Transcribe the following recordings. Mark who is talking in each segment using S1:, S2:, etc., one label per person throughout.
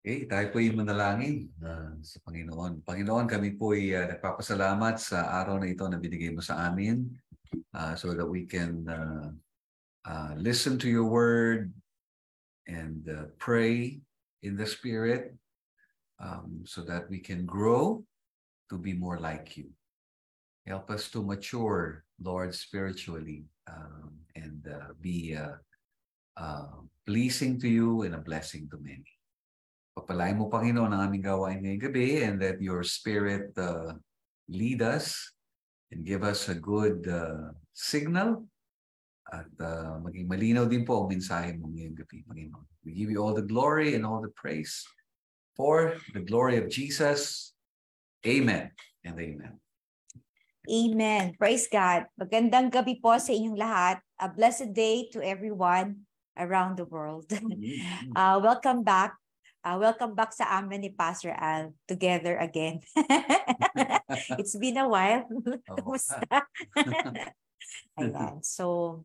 S1: Okay, tayo po yung manalangin sa Panginoon. Panginoon, kami po ay nagpapasalamat sa araw na ito na binigay mo sa amin so that we can listen to your word and pray in the Spirit so that we can grow to be more like you. Help us to mature, Lord, spiritually and be pleasing to you and a blessing to many. Pagpalain mo, Panginoon, ang aming gawain ngayong gabi and let your Spirit lead us and give us a good signal at maging malinaw din po ang mensahe mo ngayong gabi, Panginoon. We give you all the glory and all the praise for the glory of Jesus. Amen and amen.
S2: Amen. Praise God. Magandang gabi po sa inyong lahat. A blessed day to everyone around the world. Welcome back. Welcome back sa amin ni Pastor Al. Together again. It's been a while. Kumusta? Ayan. So,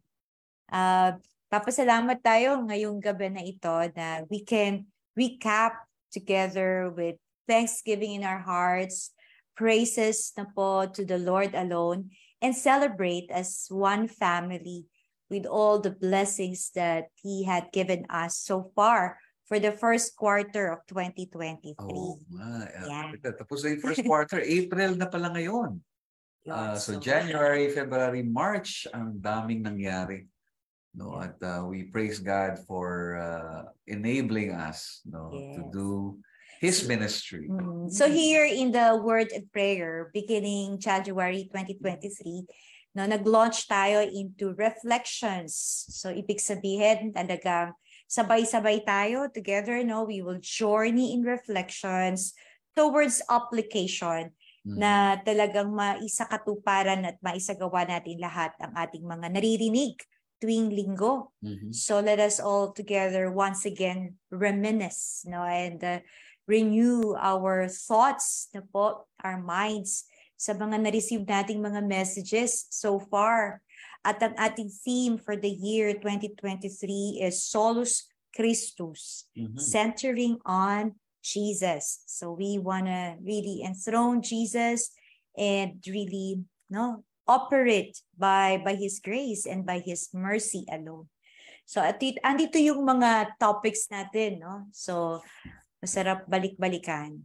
S2: papasalamat tayo ngayong gabi na ito na we can recap together with thanksgiving in our hearts, praises na po to the Lord alone, and celebrate as one family with all the blessings that He had given us so far for the first quarter of 2023.
S1: Oh,
S2: Yeah.
S1: tapos na yung first quarter, April na pala ngayon. So January, February, March, ang daming nangyari. No, at we praise God for enabling us to do His ministry.
S2: So here in the Word and Prayer, beginning January 2023, nag-launch tayo into reflections. So ibig sabihin talagang sabay-sabay tayo together, we will journey in reflections towards application na talagang maisakatuparan at maisagawa natin lahat ang ating mga naririnig tuwing linggo. So let us all together once again reminisce and renew our thoughts, our minds sa mga na-receive nating mga messages so far. At ang ating theme for the year 2023 is Solus Christus, centering on Jesus. So we want to really enthrone Jesus and really operate by His grace and by His mercy alone. So andito yung mga topics natin, So masarap balik-balikan.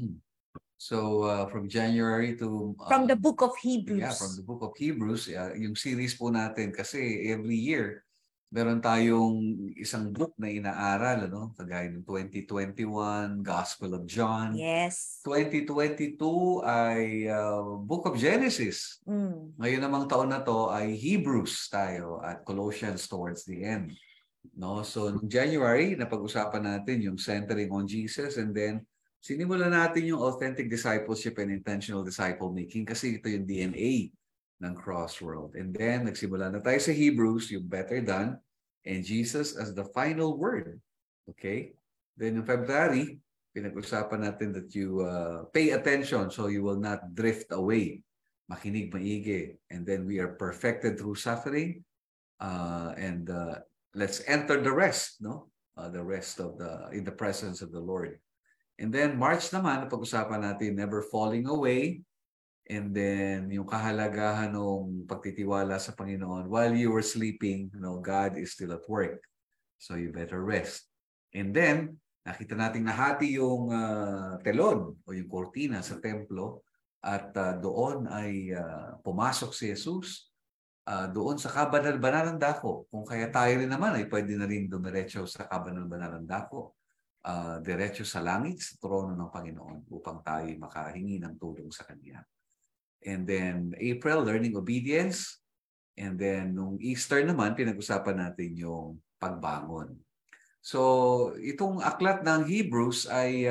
S1: So from January to
S2: from the book of Hebrews.
S1: Yeah, from the book of Hebrews, yung series po natin kasi every year meron tayong isang book na inaaral, kagaya ng 2021 Gospel of John.
S2: Yes.
S1: 2022 ay Book of Genesis. Ngayon namang taon na to ay Hebrews tayo at Colossians towards the end. So in January napag-usapan natin yung centering on Jesus, and then sinimulan natin yung authentic discipleship and intentional disciple making kasi ito yung DNA ng Crossworld. And then nagsimula na tayo sa Hebrews, yung better than, and Jesus as the final word. Okay? Then in February, pinag-usapan natin that you pay attention so you will not drift away. Makinig maigi. And then we are perfected through suffering. And let's enter the rest, the rest of in the presence of the Lord. And then March naman, napag-usapan natin never falling away. And then yung kahalagahan ng pagtitiwala sa Panginoon. While you were sleeping, God is still at work. So you better rest. And then, nakita natin nahati yung telon o yung kortina sa templo. At doon ay pumasok si Jesus. Doon sa kabanal-banalang dako. Kung kaya tayo rin naman ay pwede na rin dumiretso sa kabanal-banalang dako. Diretso sa langit, sa trono ng Panginoon upang tayo makahingi ng tulong sa Kanya. And then April, learning obedience. And then nung Easter naman, pinag-usapan natin yung pagbangon. So itong aklat ng Hebrews ay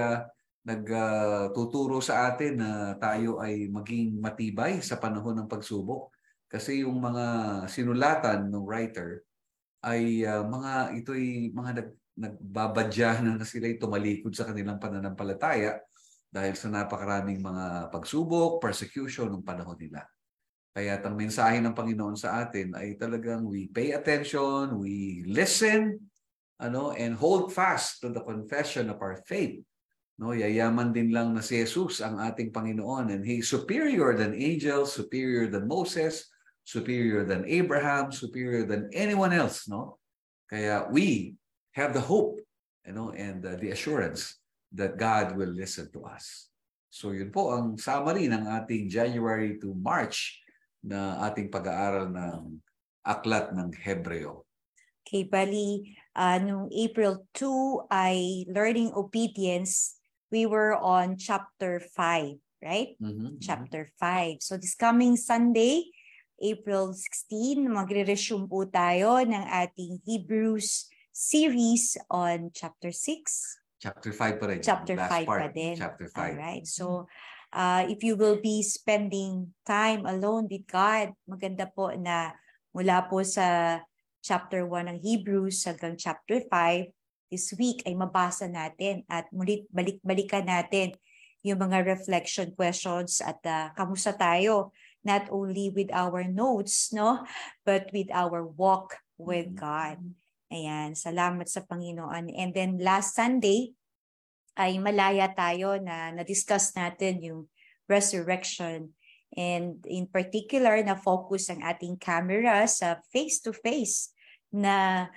S1: nagtuturo sa atin na tayo ay maging matibay sa panahon ng pagsubok. Kasi yung mga sinulatan ng writer ay ito'y mga nagbabadyahan na sila'y tumalikod sa kanilang pananampalataya dahil sa napakaraming mga pagsubok, persecution ng panahon nila. Kaya ang mensahe ng Panginoon sa atin ay talagang we pay attention, we listen, and hold fast to the confession of our faith No, yayaman din lang na si Jesus ang ating Panginoon, and He's superior than angels, superior than Moses, superior than Abraham, superior than anyone else, no? Kaya we have the hope, and the assurance that God will listen to us. So yun po ang summary ng ating January to March na ating pag-aaral ng Aklat ng Hebreo.
S2: Okay, bali, nung April 2 ay learning obedience. We were on chapter 5, right? Chapter 5. So this coming Sunday, April 16, magre-resume po tayo ng ating Hebrews series on chapter 6.
S1: Chapter 5 pa rin.
S2: Chapter
S1: Last
S2: 5
S1: part,
S2: pa din.
S1: Chapter 5.
S2: Alright. So, if you will be spending time alone with God, maganda po na mula po sa chapter 1 ng Hebrews hanggang chapter 5, this week ay mabasa natin at muli balik-balikan natin yung mga reflection questions at kamusta tayo, not only with our notes, no, but with our walk with God. Ayan, salamat sa Panginoon. And then last Sunday ay malaya tayo na na-discuss natin yung resurrection. And in particular, na-focus ang ating camera sa face-to-face na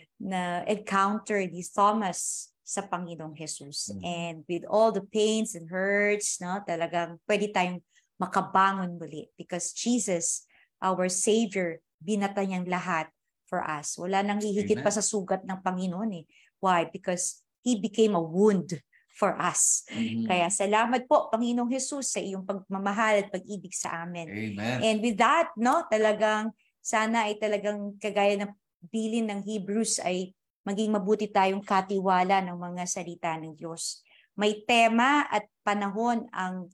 S2: encounter ni Thomas sa Panginoong Jesus. And with all the pains and hurts, no, talagang pwede tayong makabangon muli because Jesus, our Savior, binata niyang lahat for us. Wala nang hihigit pa sa sugat ng Panginoon eh. Why? Because He became a wound for us. Kaya salamat po, Panginoong Jesus, sa iyong pagmamahal at pag-ibig sa amin.
S1: Amen.
S2: And with that, no, talagang sana ay talagang kagaya ng bilin ng Hebrews ay maging mabuti tayong katiwala ng mga salita ng Diyos. May tema at panahon ang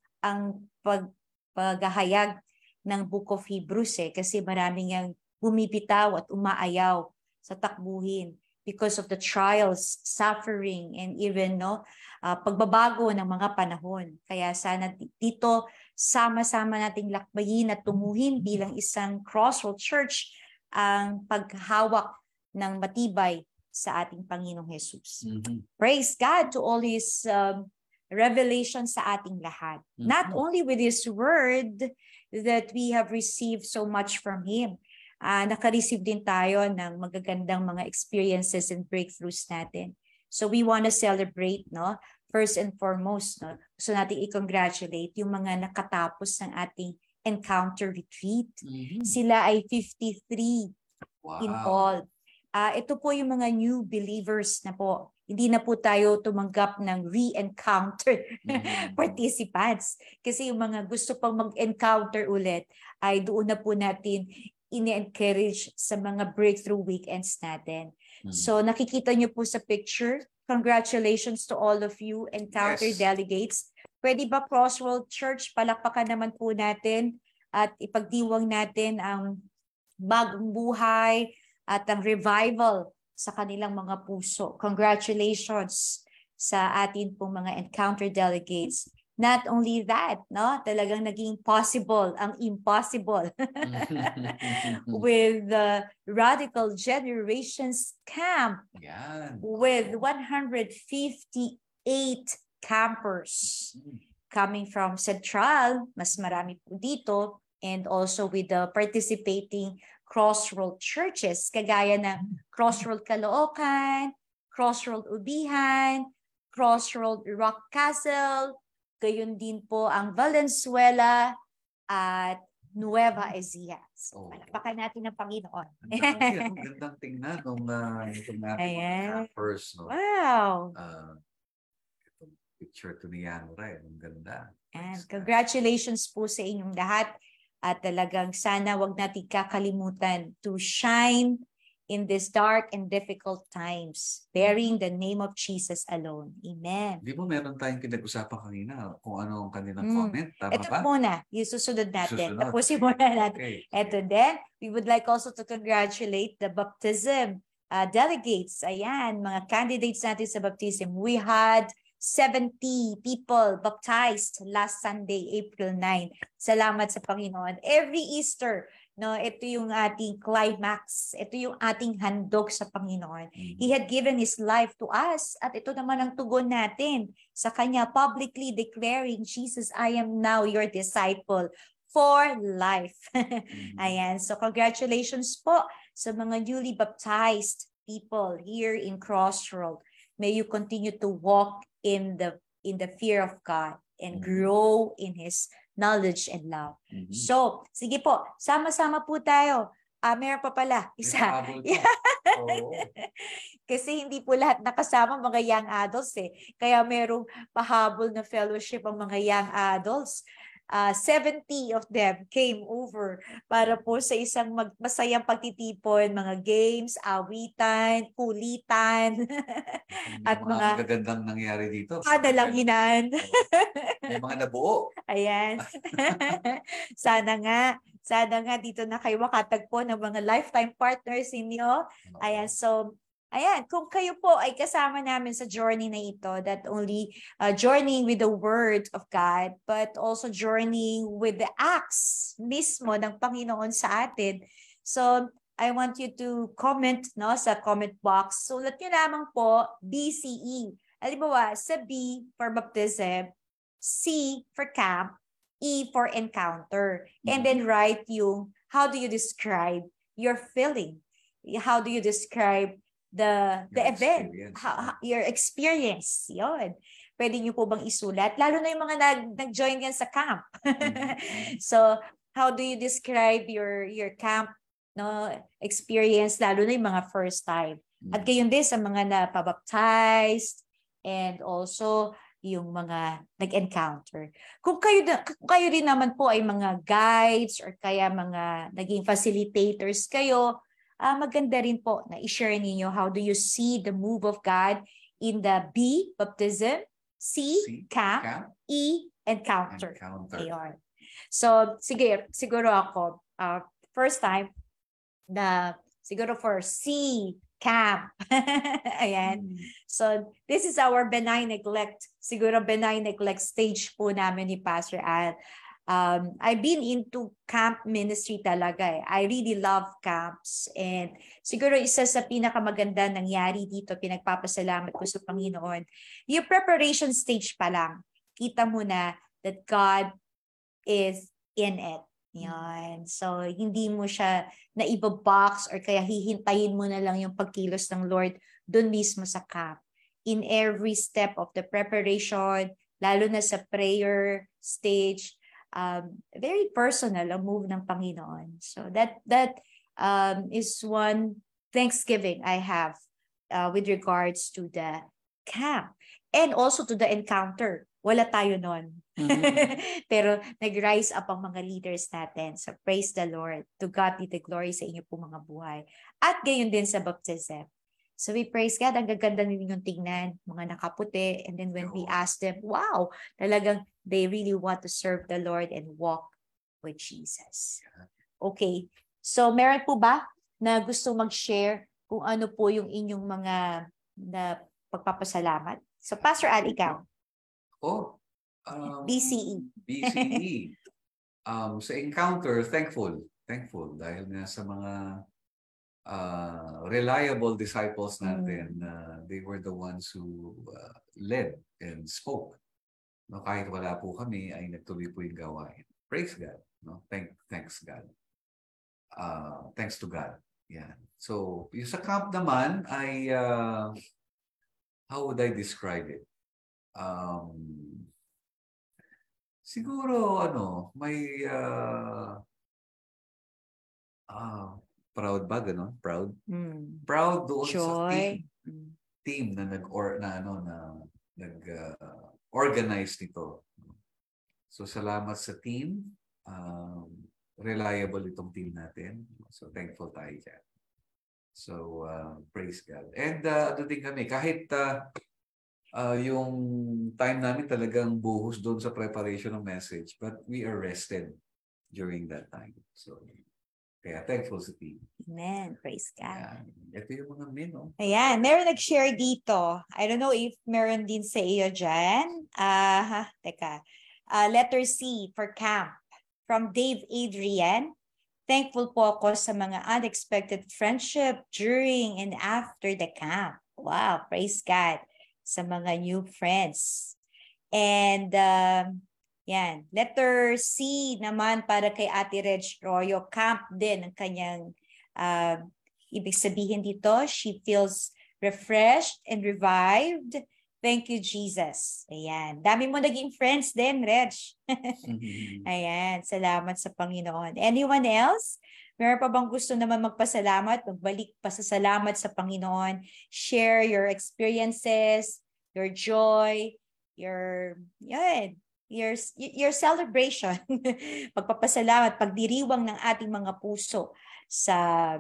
S2: paghahayag ng Book of Hebrews kasi maraming yang bumibitaw at umaayaw sa takbuhin because of the trials, suffering, and even pagbabago ng mga panahon. Kaya sana dito sama-sama nating lakbayin at tumuhin bilang isang Crossroad Church ang paghawak ng matibay sa ating Panginoong Jesus. Praise God to all His revelation sa ating lahat. Not only with His word that we have received so much from Him, naka-receive din tayo ng magagandang mga experiences and breakthroughs natin. So we want to celebrate, no? First and foremost, no? So natin i-congratulate yung mga nakatapos ng ating encounter retreat. Sila ay 53 in all. Ito po yung mga new believers na po. Hindi na po tayo tumanggap ng re-encounter participants. Kasi yung mga gusto pang mag-encounter ulit ay doon na po natin ini-encourage sa mga breakthrough weekends natin. So nakikita nyo po sa picture. Congratulations to all of you encounter delegates. Pwede ba Crossroad Church, palakpakan naman po natin at ipagdiwang natin ang bagong buhay at ang revival sa kanilang mga puso. Congratulations sa atin pong mga encounter delegates. Not only that, no, talagang naging possible ang impossible with the Radical Generations Camp with 158 campers coming from Central, mas marami po dito, and also with the participating Crossroad churches, kagaya ng Crossroad Caloocan, Crossroad Ubihan, Crossroad Rock Castle, gayon din po ang Valenzuela at Nueva Ecija. So, palakpakan natin ng Panginoon.
S1: Ang gandang tingnan nung itong ating campers. No?
S2: Wow!
S1: Itong picture to ni Yanura, ang ganda.
S2: And congratulations po sa inyong lahat. At talagang sana wag natin kakalimutan to shine in these dark and difficult times, bearing the name of Jesus alone. Amen.
S1: Di ba meron tayong pinag-usapan kanina kung ano ang kanilang comment? Tama
S2: ito
S1: ba?
S2: Ito muna, yung susunod natin. Tapusin muna natin. Okay. Ito din, we would like also to congratulate the baptism delegates. Ayan, mga candidates natin sa baptism. We had 70 people baptized last Sunday, April 9. Salamat sa Panginoon. Every Easter, No, ito yung ating climax. Ito yung ating handog sa Panginoon. He had given His life to us at ito naman ang tugon natin sa Kanya, publicly declaring, Jesus, I am now your disciple for life. Ayan. So congratulations po sa mga newly baptized people here in Crossroad. May you continue to walk in the fear of God and grow in His knowledge and love. So, sige po, sama-sama po tayo. Meron pa pala, isa. Kasi hindi po lahat nakasama mga young adults eh. Kaya merong pahabol na fellowship ang mga young adults. 70 of them came over para po sa isang masayang pagtitipon, mga games, awitan, kulitan,
S1: at mga magagandang nangyari dito.
S2: Padalanginan.
S1: May mga nabuo.
S2: Ayan. Sana nga dito na kayo makatagpo ng mga lifetime partners ninyo. Ayan, so ayan, kung kayo po ay kasama namin sa journey na ito, that only journeying with the Word of God, but also journeying with the acts mismo ng Panginoon sa atin. So, I want you to comment sa comment box. Sulat nyo lamang po, BCE. Halimbawa, sa B for baptism, C for camp, E for encounter. And then write yung, how do you describe your feeling? How do you describe the event, your experience, yun. Pwede nyo po bang isulat? Lalo na yung mga nag-join yan sa camp. So, how do you describe your camp experience, lalo na yung mga first time? At gayon din sa mga napabaptized and also yung mga nag-encounter. Kung kayo din naman po ay mga guides or kaya mga naging facilitators kayo, maganda rin po na i-share ninyo how do you see the move of God in the B, baptism, C, camp, E, encounter. Ayan. So, siguro ako, first time na siguro for C, camp. Ayan. So, this is our benign neglect. Siguro benign neglect stage po namin ni Pastor Al. I've been into camp ministry talaga eh. I really love camps and siguro isa sa pinakamaganda nangyari dito, pinagpapasalamat ko sa Panginoon, yung preparation stage pa lang, kita mo na that God is in it. Yan. So, hindi mo siya naibabox or kaya hihintayin mo na lang yung pagkilos ng Lord doon mismo sa camp. In every step of the preparation, lalo na sa prayer stage, very personal ang move ng Panginoon. So that is one thanksgiving I have with regards to the camp and also to the encounter. Wala tayo nun. Pero nag-rise up ang mga leaders natin. So praise the Lord. To God be the glory sa inyo po mga buhay. At gayon din sa baptism. So we praise God. Ang gaganda ninyong tingnan, mga nakaputi. And then when we ask them, wow, talagang they really want to serve the Lord and walk with Jesus. Okay. So meron po ba na gusto mag-share kung ano po yung inyong mga na pagpapasalamat? So Pastor Al, ikaw. BCE.
S1: BCE. Sa encounter, thankful dahil nga sa mga reliable disciples natin, they were the ones who led and spoke. No, kahit wala po kami, ay nagtuloy po yung gawain. Praise God. No? Thanks God. Thanks to God. Yeah. So, yung sa camp naman ay, how would I describe it? Siguro, may proud ba gano'n? Proud? Proud doon sa team na nag-organize nito. So salamat sa team. Reliable itong team natin. So thankful tayo dyan. So praise God. And ano din kami, kahit yung time namin talagang buhos doon sa preparation ng message, but we are rested during that time. So kaya thankful sa team.
S2: Amen. Praise God.
S1: Ito yung mga men, no?
S2: Ayan. Meron nag-share dito. I don't know if meron din sa iyo dyan. Teka. Letter C for camp. From Dave Adrian. Thankful po ako sa mga unexpected friendship during and after the camp. Wow, praise God sa mga new friends. And yan, letter C naman para kay Ate Reg Royo, camp din ang kanyang ibig sabihin dito. She feels refreshed and revived. Thank you, Jesus. Ayan. Dami mo naging friends din, Reg. Ayan. Salamat sa Panginoon. Anyone else? Meron pa bang gusto naman magpasalamat? Magbalik pa sa salamat sa Panginoon. Share your experiences, your joy, your celebration. Pagpapasalamat, pagdiriwang ng ating mga puso sa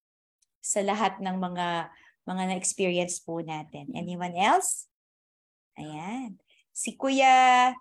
S2: lahat ng mga na-experience po natin. Anyone else? Ayan. Si Kuya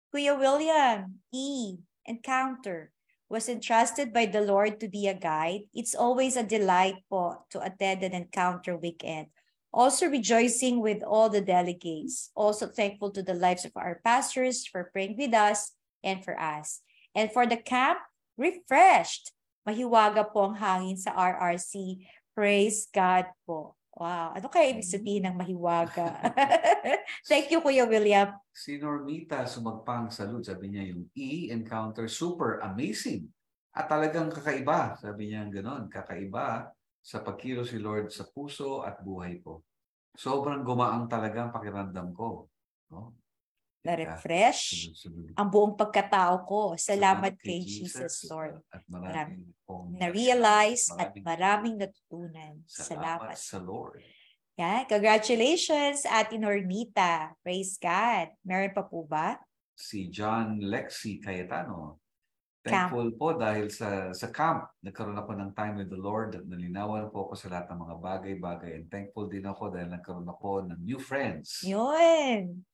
S2: William E. Encounter was entrusted by the Lord to be a guide. It's always a delight po to attend an encounter weekend. Also rejoicing with all the delegates. Also thankful to the lives of our pastors for praying with us and for us. And for the camp, refreshed. Mahiwaga po ang hangin sa RRC. Praise God po. Wow. Ano kaya ibig sabihin ng mahiwaga? Thank you, Kuya William.
S1: Si Normita sumagpang salud. Sabi niya yung encounter super amazing. At talagang kakaiba. Sabi niya gano'n. Kakaiba sa pagkilos si Lord sa puso at buhay ko. Sobrang gumaang talaga ang pakiramdam ko. No?
S2: Na-refresh ang buong pagkatao ko. Salamat kay Jesus, Lord.
S1: At maraming
S2: na-realize at maraming natutunan.
S1: Salamat sa Lord.
S2: Yeah, congratulations, Ate Normita. Praise God. Meron pa po ba?
S1: Si John Lexi Cayetano. Thankful po dahil sa camp, nagkaroon ako ng time with the Lord at nalinawan po ako sa lahat ng mga bagay-bagay. And thankful din ako dahil nagkaroon ako ng new friends.
S2: Yun.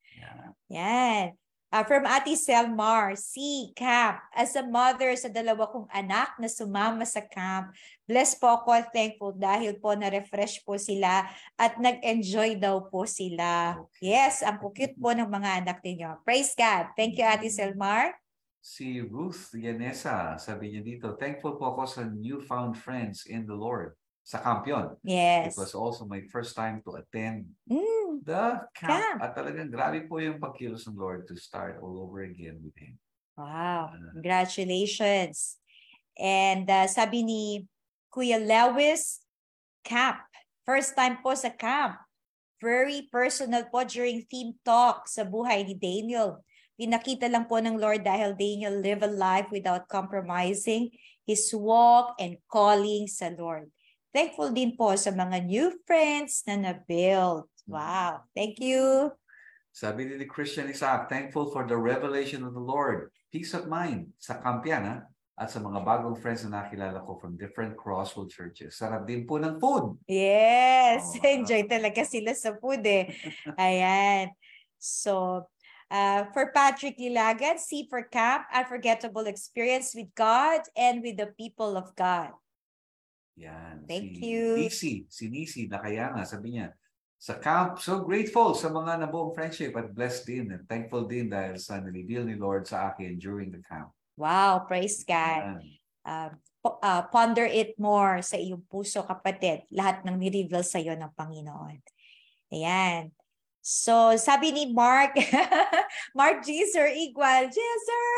S2: Yan. From Ate Selmar, camp. As a mother sa 2 kong anak na sumama sa camp, blessed po ako, thankful dahil po na-refresh po sila at nag-enjoy daw po sila. Okay. Yes, ang cute po ng mga anak ninyo. Praise God. Thank you, Ate Selmar.
S1: Si Ruth Yanesa, sabi niya dito, thankful po ako sa newfound friends in the Lord. Sa camp yun.
S2: Yes.
S1: It was also my first time to attend the camp. At talagang grabe po yung pagkilos ng Lord to start all over again with Him.
S2: Wow. Congratulations. And sabi ni Kuya Lewis, camp. First time po sa camp. Very personal po during theme talk sa buhay ni Daniel. Pinakita lang po ng Lord dahil Daniel live a life without compromising his walk and calling sa Lord. Thankful din po sa mga new friends na na-build. Wow. Thank you.
S1: Sabi ni Christian Isaac, thankful for the revelation of the Lord. Peace of mind sa Campiana at sa mga bagong friends na nakilala ko from different Crossroad churches. Sarap din po ng food.
S2: Yes. Enjoy talaga sila sa food eh. Ayan. So, for Patrick Lilagan, C for camp, unforgettable experience with God and with the people of God.
S1: Yan.
S2: Thank you.
S1: Si Nisi, Nakayanga, sabi niya, sa camp, so grateful sa mga nabuong friendship at blessed din and thankful din dahil sa nilibil ni Lord sa akin during the camp.
S2: Wow, praise God. Ponder it more sa iyong puso, kapatid. Lahat ng ni-reveal sa iyo ng Panginoon. Ayan. So, sabi ni Mark, Mark G. Sir Igual, yes, sir.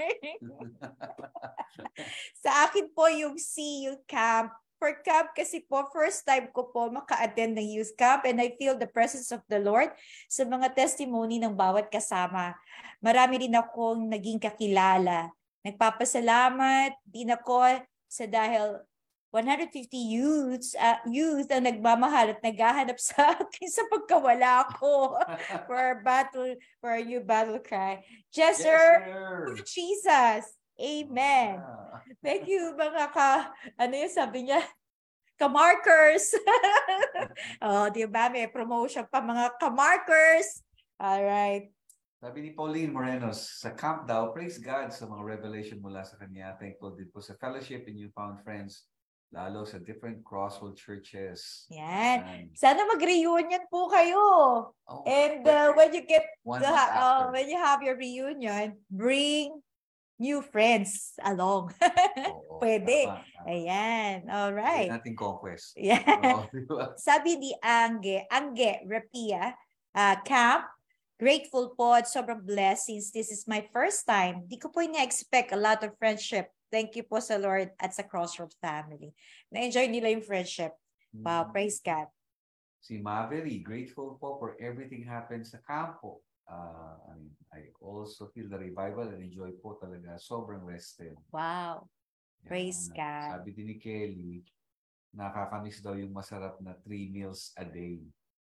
S2: Sa akin po yung C, yung camp. For camp kasi po, first time ko po maka-attend ng youth camp and I feel the presence of the Lord sa mga testimony ng bawat kasama. Marami rin akong naging kakilala. Nagpapasalamat din ako sa dahil 150 youth ang nagmamahal at naghahanap sa akin sa pagkawala ko for a new battle cry. Yes, sir. Jesus. Amen. Thank you mga ano yung sabi niya? Kamarkers. Di ba? May promotion pa mga kamarkers. All right.
S1: Sabi ni Pauline Morenos, sa camp daw, praise God sa mga revelation mula sa kanya. Thankful din po sa fellowship and newfound friends, lalo sa different Crossroad churches.
S2: Yan. Sana mag-reunion po kayo. And when you get when you have your reunion, bring new friends along.
S1: Oo,
S2: Pwede.
S1: tama, tama.
S2: Ayan. All
S1: Pwede
S2: right.
S1: nating conquest.
S2: Yeah.
S1: Oo, di ba?
S2: Sabi ni Angge Rapia, Camp, grateful po at sobrang blessings. This is my first time. Di ko po ina-expect a lot of friendship. Thank you po sa Lord at sa Crossroads family. Na-enjoy nila yung friendship. Wow, praise God.
S1: Si Maveri, grateful po for everything happens sa campo. I also feel the revival and enjoy po talaga. Sobrang rested.
S2: Wow. Praise God.
S1: Sabi din ni Kelly, nakakamiss daw yung masarap na 3 meals a day.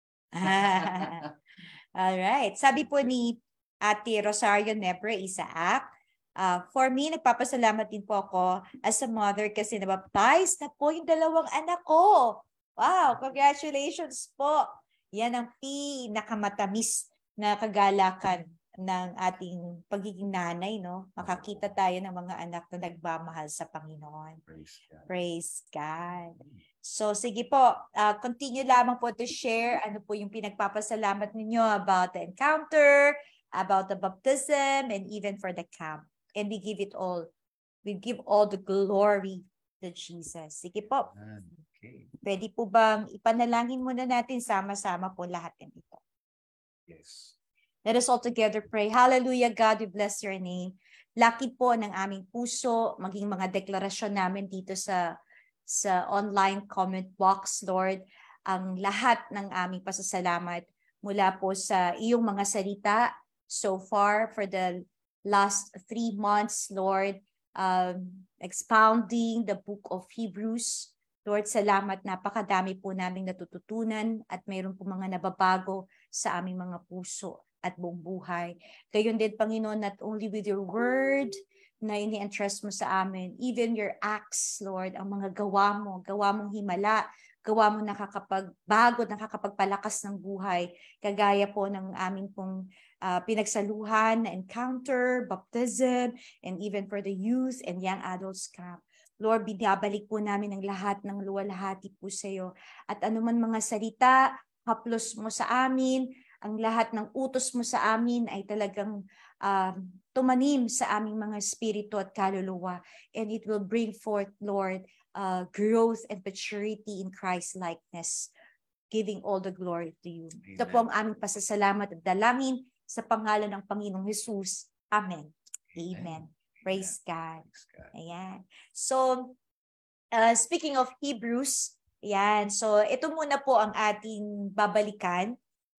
S2: All right. Sabi po ni Ate Rosario Nepre Isaac, for me, nagpapasalamat din po ako as a mother kasi nabaptize na po yung 2 anak ko. Wow, congratulations po. Yan ang pinakamatamis na kagalakan ng ating pagiging nanay, no? Makakita tayo ng mga anak na nagmamahal sa Panginoon.
S1: Praise God.
S2: Praise God. So, sige po, continue lamang po to share ano po yung pinagpapasalamat ninyo about the encounter, about the baptism, and even for the camp. And we give it all. We give all the glory to Jesus. Sige po.
S1: Okay.
S2: Pwede po bang ipanalangin muna natin sama-sama po lahat ng ito?
S1: Yes.
S2: Let us all together pray. Hallelujah, God, we bless your name. Laki po ng aming puso, maging mga deklarasyon namin dito sa online comment box, Lord, ang lahat ng aming pasasalamat mula po sa iyong mga salita so far for the last 3 months, Lord, expounding the book of Hebrews. Lord, salamat, napakadami po naming natututunan at mayroon po mga nababago sa aming mga puso at buong buhay. Gayon din, Panginoon, not only with your word na ini-entrust mo sa amin, even your acts, Lord, ang mga gawa mong himala, gawa mo nakakapagbago, nakakapagpalakas ng buhay, kagaya po ng aming pong pinagsaluhan na encounter, baptism, and even for the youth and young adults camp. Lord, binabalik po namin ang lahat ng luwalhati po sa iyo. At anuman mga salita, haplos mo sa amin, ang lahat ng utos mo sa amin ay talagang tumanim sa aming mga spirito at kaluluwa. And it will bring forth, Lord, growth and maturity in Christ-likeness, giving all the glory to you.
S1: Amen.
S2: Ito po ang aming pasasalamat at dalangin sa pangalan ng Panginoong Jesus. Amen. Amen. Praise God. Ayan. So, speaking of Hebrews, ayan. So, ito muna po ang ating babalikan.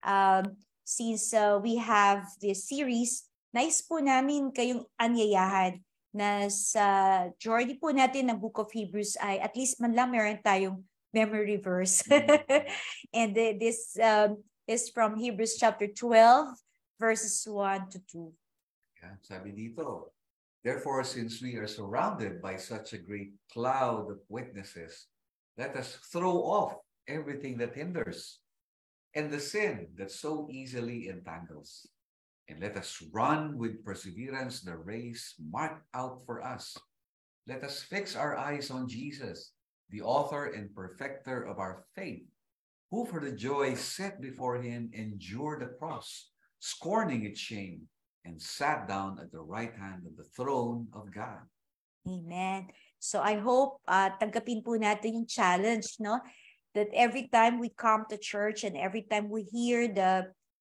S2: Since we have this series, nais po namin kayong anyayahan na sa journey po natin ng Book of Hebrews ay at least man lang meron tayong memory verse. And this is from Hebrews chapter 12, verses 1 to 2.
S1: Yeah, sabi dito, therefore, since we are surrounded by such a great cloud of witnesses, let us throw off everything that hinders and the sin that so easily entangles. And let us run with perseverance the race marked out for us. Let us fix our eyes on Jesus, the author and perfecter of our faith, who for the joy set before him endured the cross, scorning its shame, and sat down at the right hand of the throne of God.
S2: Amen. So I hope tanggapin po natin yung challenge, no? That every time we come to church and every time we hear the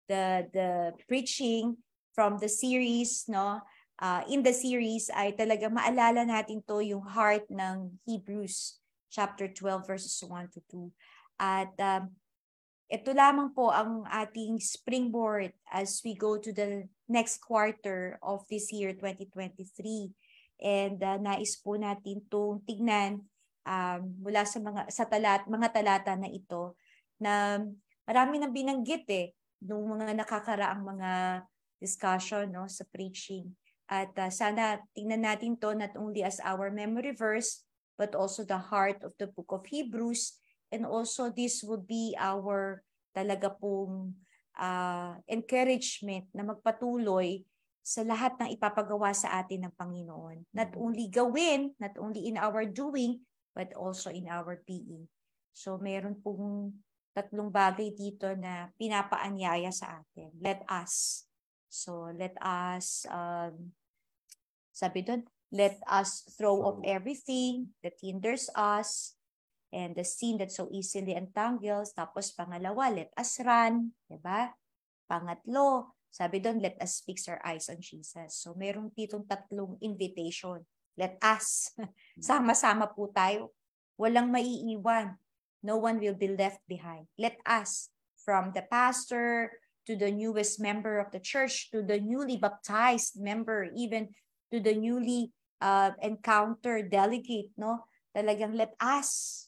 S2: preaching from the series, no? In the series ay talaga maalala natin to yung heart ng Hebrews chapter 12 verses 1 to 2. At ito lamang po ang ating springboard as we go to the next quarter of this year 2023. And nais po natin itong tignan mula sa mga talata na ito na marami nang binanggit nung mga nakakaraang mga discussion, no, sa preaching. At sana tingnan natin to not only as our memory verse but also the heart of the book of Hebrews, and also this would be our talaga pong encouragement na magpatuloy sa lahat ng ipapagawa sa atin ng Panginoon. Not only gawin, not only in our doing, but also in our being. So meron pong 3 bagay dito na pinapaanyaya sa atin. Let us Sabi doon, let us throw off everything that hinders us and the sin that so easily entangles. Tapos pangalawa, let us run. Diba? Pangatlo, sabi doon, let us fix our eyes on Jesus. So merong ditong tatlong invitation. Let us. Sama-sama po tayo. Walang maiiwan. No one will be left behind. Let us, from the pastor to the newest member of the church, to the newly baptized member, even to the newly encountered delegate, no? Talagang let us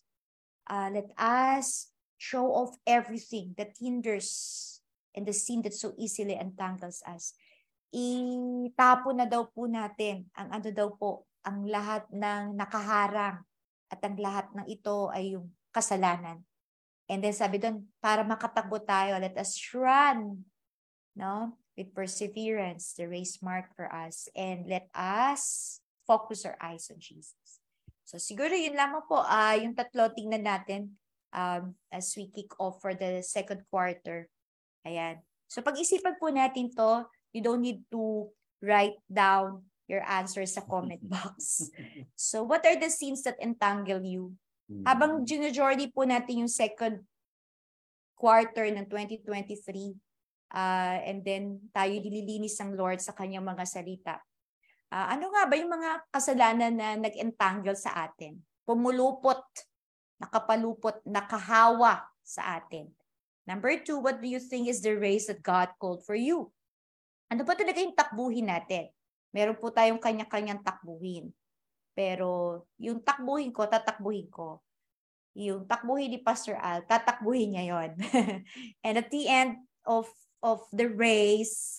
S2: show off everything that hinders and the sin that so easily entangles us. Itapon na daw po natin ang ang lahat ng nakaharang at ang lahat ng ito ay yung kasalanan. And then sabi doon, para makatakbo tayo, let us run, no? With perseverance, the race marked for us, and let us focus our eyes on Jesus. So siguro yun lamang po, yung tatlo tingnan natin as we kick off for the second quarter. Ayan. So pag-isipan po natin to, you don't need to write down your answers sa comment box. So what are the sins that entangle you? Habang junior-journey po natin yung second quarter ng 2023, and then tayo nililinis ng Lord sa kanyang mga salita. Ano nga ba yung mga kasalanan na nag-entangle sa atin? Pumulupot, nakapalupot, nakahawa sa atin. Number 2, what do you think is the race that God called for you? Ano ba talaga yung takbuhin natin? Meron po tayong kanya-kanyang takbuhin. Pero yung takbuhin ko, tatakbuhin ko. Yung takbuhin ni Pastor Al, tatakbuhin niya yon. And at the end of the race,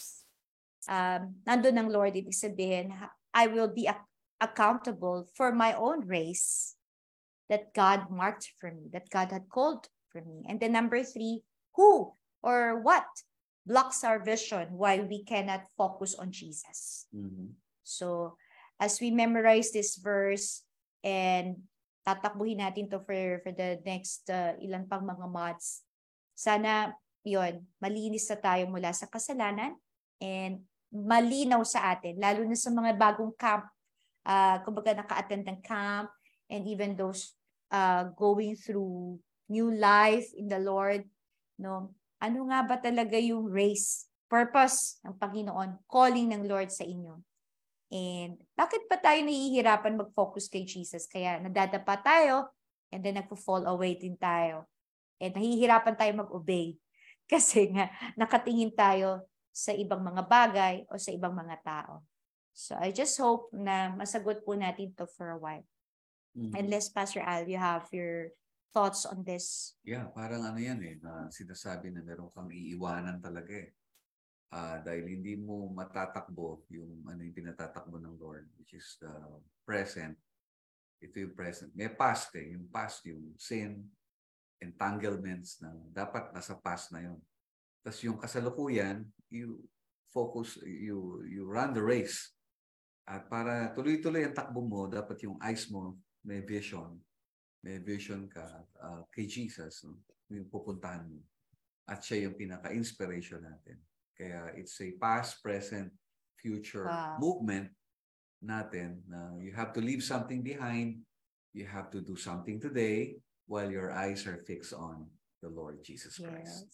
S2: nandun ng Lord, ibig sabihin, I will be accountable for my own race that God marked for me, that God had called for me. And then number 3, who or what blocks our vision while we cannot focus on Jesus? So, as we memorize this verse and tatakbuhin natin to for the next ilan pang mga months, sana yon malinis na tayo mula sa kasalanan and malinaw sa atin, lalo na sa mga bagong camp, kumbaga naka-attend ng camp, and even those going through new life in the Lord, no? Ano nga ba talaga yung race, purpose ng Panginoon, calling ng Lord sa inyo? And bakit pa tayo nahihirapan mag-focus kay Jesus? Kaya nadadapa tayo, and then nagpo-fall away din tayo. And nahihirapan tayo mag-obey. Kasi nga, nakatingin tayo sa ibang mga bagay o sa ibang mga tao. So I just hope na masagot po natin to for a while. Unless, Pastor Al, you have your thoughts on this.
S1: Yeah, parang ano yan na sinasabi na meron kang iiwanan talaga dahil hindi mo matatakbo yung yung pinatatakbo ng Lord, which is the present. Ito yung present. May past yung past, yung sin, entanglements na dapat nasa past na yun. Tapos yung kasalukuyan, you focus, you run the race. At para tuloy-tuloy ang takbo mo, dapat yung eyes mo may vision. May vision ka kay Jesus, no? Yung pupuntahan mo. At siya yung pinaka-inspiration natin. Kaya it's a past, present, future movement natin na you have to leave something behind. You have to do something today while your eyes are fixed on the Lord Jesus Christ.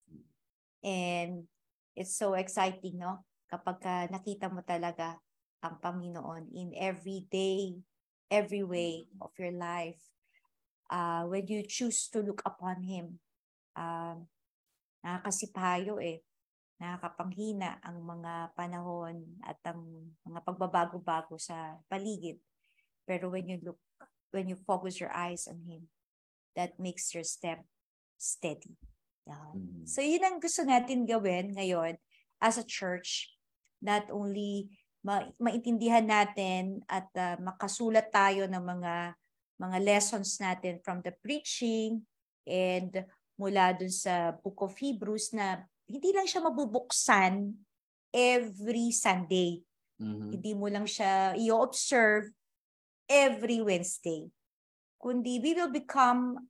S2: And it's so exciting, no? Kapag nakita mo talaga ang Panginoon in every day, every way of your life. When you choose to look upon Him, nakakasipayo nakakapanghina ang mga panahon at ang mga pagbabago-bago sa paligid. Pero when you focus your eyes on Him, that makes your step steady. So yun ang gusto natin gawin ngayon as a church. Not only maintindihan natin at makasulat tayo ng mga lessons natin from the preaching and mula dun sa Book of Hebrews na hindi lang siya mabubuksan every Sunday. Hindi mo lang siya i-observe every Wednesday. Kundi we will become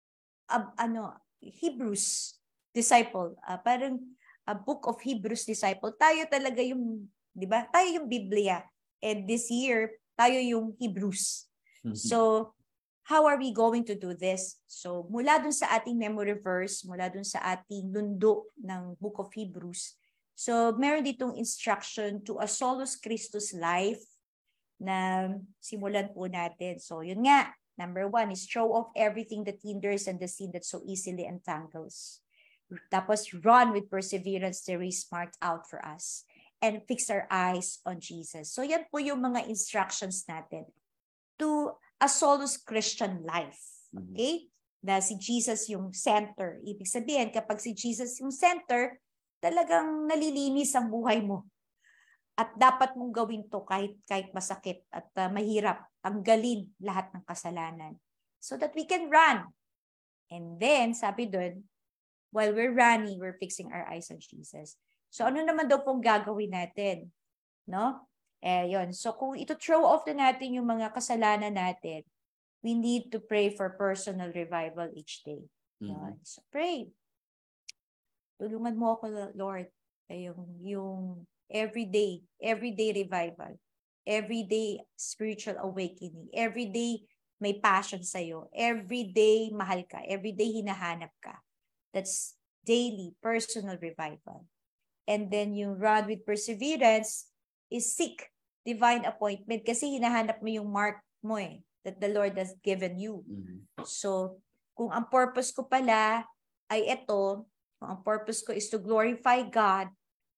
S2: Hebrews disciple. Parang a Book of Hebrews disciple. Tayo talaga yung, di ba? Tayo yung Biblia And this year, tayo yung Hebrews. So, how are we going to do this? So, mula dun sa ating memory verse, mula dun sa ating lundo ng Book of Hebrews, so meron ditong instruction to a solus Christus life na simulan po natin. So, yun nga, number 1 is throw off everything that hinders and the sin that so easily entangles. Tapos, run with perseverance the race marked out for us and fix our eyes on Jesus. So, yan po yung mga instructions natin to a solus Christian life. Okay? Na si Jesus yung center. Ibig sabihin, kapag si Jesus yung center, talagang nalilinis ang buhay mo. At dapat mong gawin to kahit masakit at mahirap. Tanggalin lahat ng kasalanan. So that we can run. And then, sabi dun, while we're running, we're fixing our eyes on Jesus. So ano naman daw pong gagawin natin? No? Yun. So kung ito throw off na natin yung mga kasalanan natin, we need to pray for personal revival each day. So pray. Tulungan mo ako, Lord. Yung everyday revival, everyday spiritual awakening, everyday may passion sa'yo, everyday mahal ka, everyday hinahanap ka. That's daily personal revival. And then yung run with perseverance is seek divine appointment kasi hinahanap mo yung mark mo that the Lord has given you. So, kung ang purpose ko pala ay ito, kung ang purpose ko is to glorify God,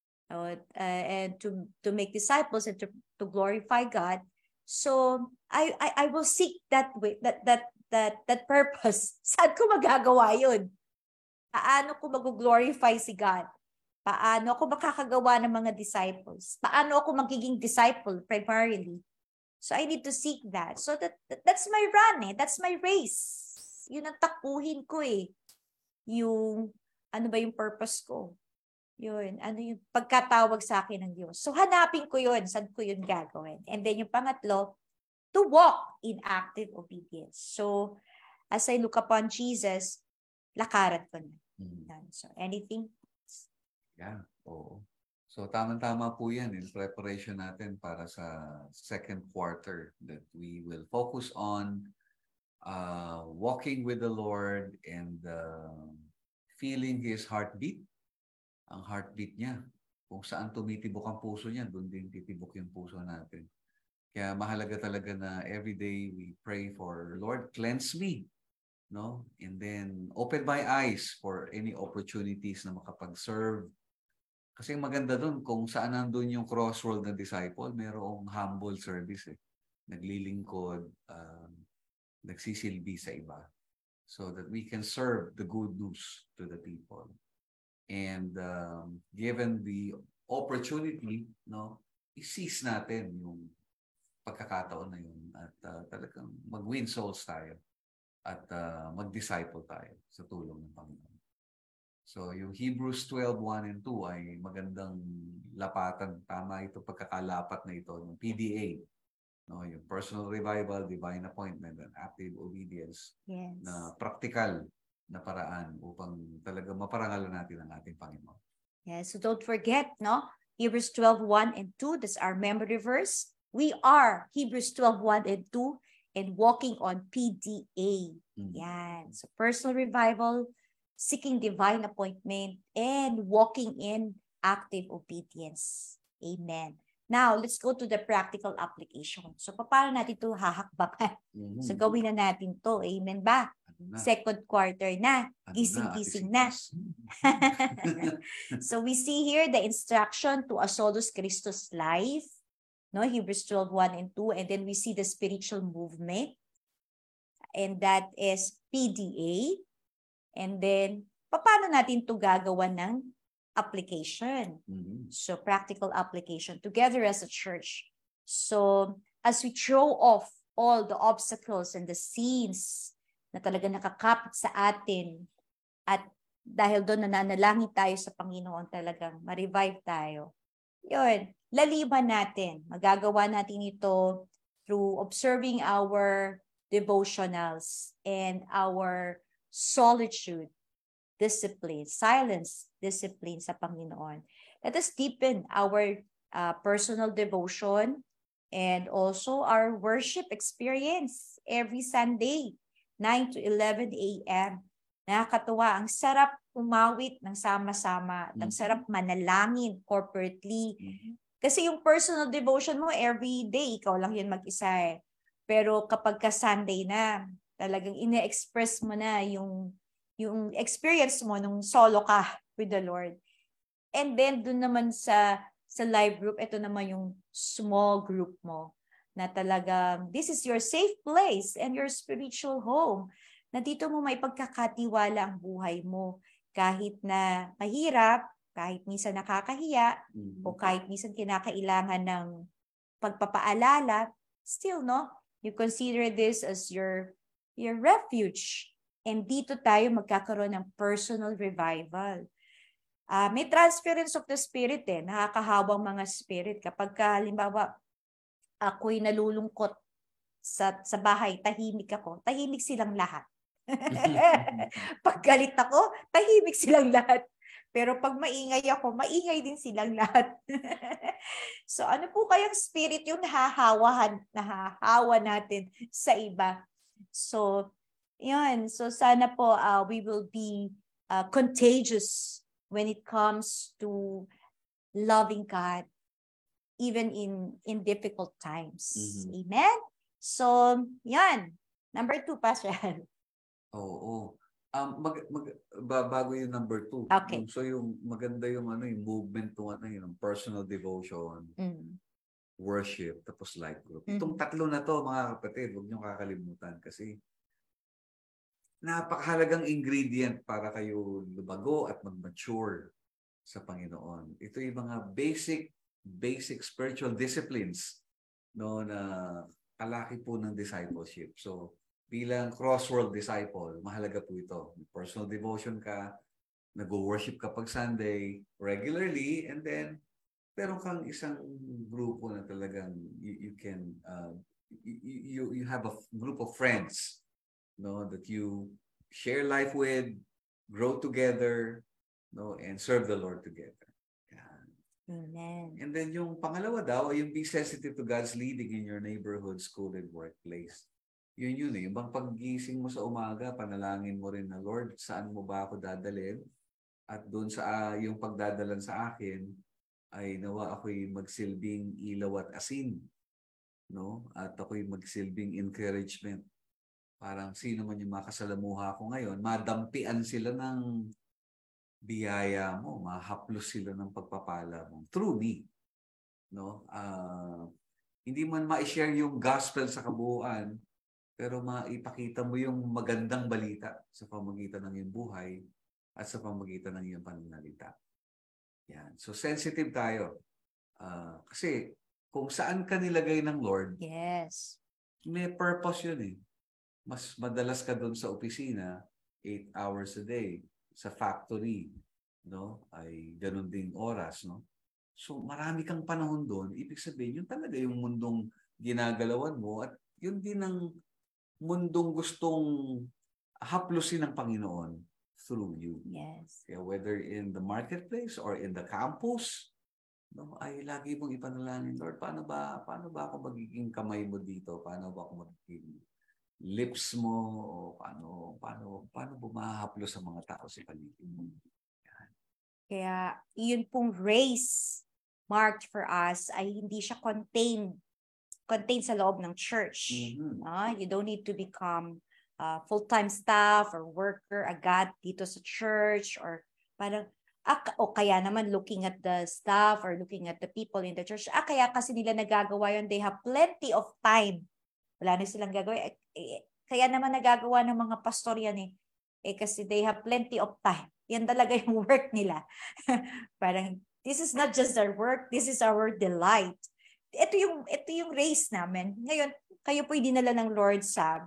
S2: and to make disciples and to glorify God, so I will seek that way, that purpose. Saan ko magagawa yun? Paano ko mag-glorify si God? Paano ako makakagawa ng mga disciples? Paano ako magiging disciple primarily? So I need to seek that. So that's my run that's my race. Yun ang takbuhin ko Yung ano ba yung purpose ko? Yun, ano yung pagkatawag sa akin ng Diyos. So, hanapin ko yun. Saan ko yun gagawin? And then yung pangatlo, to walk in active obedience. So, as I look upon Jesus, lakaran ko na. So, anything?
S1: Yeah, oo. So, tamang-tama po yan in preparation natin para sa second quarter that we will focus on walking with the Lord and feeling His heartbeat. Ang heartbeat niya. Kung saan tumitibok ang puso niya, doon din titibok yung puso natin. Kaya mahalaga talaga na everyday we pray for, Lord, cleanse me. No? And then, open my eyes for any opportunities na makapag-serve. Kasi maganda doon, kung saan nandun yung crossroad na disciple, mayroong humble service. Naglilingkod, nagsisilbi sa iba. So that we can serve the good news to the people. And given the opportunity, i-seize natin yung pagkakataon na yun at talagang mag-win souls tayo at mag-disciple tayo sa tulong ng Panginoon. So yung Hebrews 12:1 and 2 ay magandang lapatan. Tama ito pagkakalapat na ito ng PDA. Yung personal revival, divine appointment, and active obedience na practical na paraan upang talaga maparangalan natin ang ating Panginoon.
S2: So don't forget, Hebrews 12:1 and 2, that's our memory verse. We are Hebrews 12:1 and 2 and walking on PDA. So personal revival, seeking divine appointment, and walking in active obedience. Amen. Now, let's go to the practical application. So, paano natin ito hahakbakan? So, gawin na natin to. Amen ba? Second quarter na. Gising-gising na. So, we see here the instruction to a solus Christus life. Hebrews 12:1 and 2. And then we see the spiritual movement. And that is PDA. And then, paano natin ito gagawa ng application? So, practical application together as a church. So, as we throw off all the obstacles and the sins na talaga nakakapit sa atin at dahil doon nananalangin tayo sa Panginoon talagang ma-revive tayo. Yun, laliban natin. Magagawa natin ito through observing our devotionals and our solitude, discipline, silence, discipline sa Panginoon. Let us deepen our personal devotion And also our worship experience every Sunday, 9 to 11 a.m. Nakakatuwa. Ang sarap umawit ng sama-sama. Ang sarap manalangin corporately. Kasi yung personal devotion mo every day, ikaw lang yun mag-isa eh. Pero kapag ka Sunday na, talagang ine-express mo na yung experience mo nung solo ka with the Lord. And then dun naman sa live group, ito naman yung small group mo na talagang this is your safe place and your spiritual home. Na dito mo may pagkakatiwala ang buhay mo kahit na mahirap, kahit minsan nakakahiya, o kahit minsan kinakailangan ng pagpapaalala, still, no? You consider this as your refuge. And dito tayo magkakaroon ng personal revival. May transference of the spirit eh. Nakakahawang mga spirit. Kapag halimbawa, ako'y nalulungkot sa bahay, tahimik ako, tahimik silang lahat. Pag galit ako, tahimik silang lahat. Pero pag maingay ako, maingay din silang lahat. So ano po kayang spirit yung nahahawa natin sa iba? So, yun. So sana po we will be contagious when it comes to loving God, even in difficult times. Amen? So, yan. Number 2, Pastor.
S1: Oo. Bago yung number 2.
S2: Okay.
S1: So yung maganda yung yung movement yung personal devotion, worship, tapos life group. Itong tatlo na to, mga kapatid, huwag niyo kakalimutan kasi napakahalagang ingredient para kayo lumago at mag-mature sa Panginoon. Ito yung mga basic spiritual disciplines no na kalaki po ng discipleship. So bilang crossworld disciple, mahalaga po ito. Personal devotion ka, nag-worship ka pag Sunday regularly, and then meron kang isang grupo na talagang you can you have a group of friends no that you share life with, grow together, no, and serve the Lord together.
S2: Amen.
S1: And then yung pangalawa daw ay yung be sensitive to God's leading in your neighborhood, school, and workplace. Yun eh. Yung bang paggising mo sa umaga, panalangin mo rin na, Lord, saan mo ba ako dadalhin? At doon sa yung pagdadalan sa akin, ay nawa ako'y magsilbing ilaw at asin. No? At ako'y magsilbing encouragement. Parang sino man yung makasalamuha ko ngayon, madampian sila ng biyaya mo, mahaplos sila ng pagpapala mo. Through me. No? Hindi man ma-share yung gospel sa kabuuan, pero maipakita mo yung magandang balita sa pamamagitan ng iyong buhay at sa pamamagitan ng iyong pananalita. Yan. So sensitive tayo. Kasi kung saan ka nilagay ng Lord,
S2: yes,
S1: may purpose yun eh. Mas madalas ka doon sa opisina, 8 hours a day. Sa factory, no? Ay ganun ding oras, no? So marami kang panahon doon. Ibig sabihin, yun talaga yung mundong ginagalawan mo at yun din ang mundong gustong haplusin ng Panginoon through you.
S2: Yes.
S1: Kaya whether in the marketplace or in the campus, no, ay lagi mong ipanalangin, Lord, paano ba ako magiging kamay mo dito? Paano ba ako magiging lips mo? O paano bumahaplos sa mga tao sa paligid mo?
S2: Kaya yun pong race marked for us ay hindi siya contained sa loob ng church. You don't need to become full-time staff or worker agad dito sa church or parang o kaya naman looking at the staff or looking at the people in the church. Kaya kasi nila nagagawa yun. They have plenty of time. Wala na silang gagawin. Kaya naman nagagawa ng mga pastor yan eh. Kasi they have plenty of time. Yan talaga yung work nila. Parang, this is not just our work, this is our delight. Ito yung race namin. Ngayon, kayo po'y dinala ng Lord sa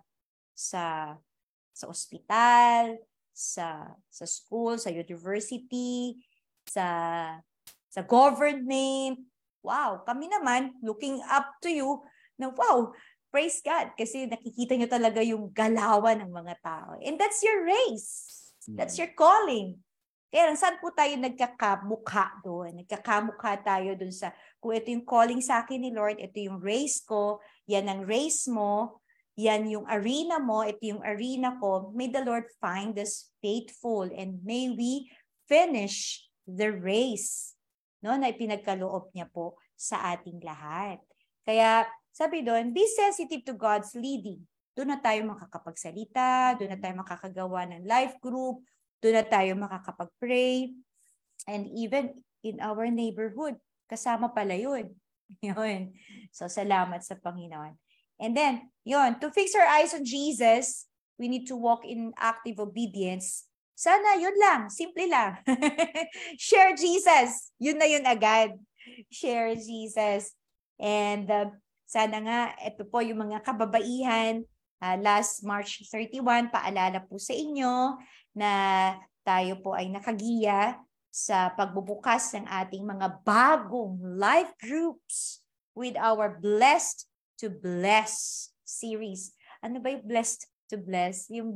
S2: ospital, sa school, sa university, sa government. Wow, kami naman looking up to you na wow, praise God kasi nakikita nyo talaga yung galawan ng mga tao. And that's your race. That's your calling. Kaya lang, saan po tayo nagkakamukha doon? Nagkakamukha tayo doon sa, kung ito yung calling sa akin ni Lord, ito yung race ko, yan ang race mo, yan yung arena mo, ito yung arena ko. May the Lord find us faithful and may we finish the race, no, na ipinagkaloob niya po sa ating lahat. Kaya sabi doon, be sensitive to God's leading. Doon na tayo makakapagsalita, doon na tayo makakagawa ng life group, doon na tayo makakapag-pray, and even in our neighborhood, kasama pala yun. Yun. So, salamat sa Panginoon. And then, yun, to fix our eyes on Jesus, we need to walk in active obedience. Sana, yun lang, simple lang. Share Jesus. Yun na yun agad. Share Jesus. And sana nga, ito po yung mga kababaihan, last March 31, paalala po sa inyo na tayo po ay nakagiya sa pagbubukas ng ating mga bagong life groups with our Blessed to Bless series. Ano ba yung Blessed to Bless? Yung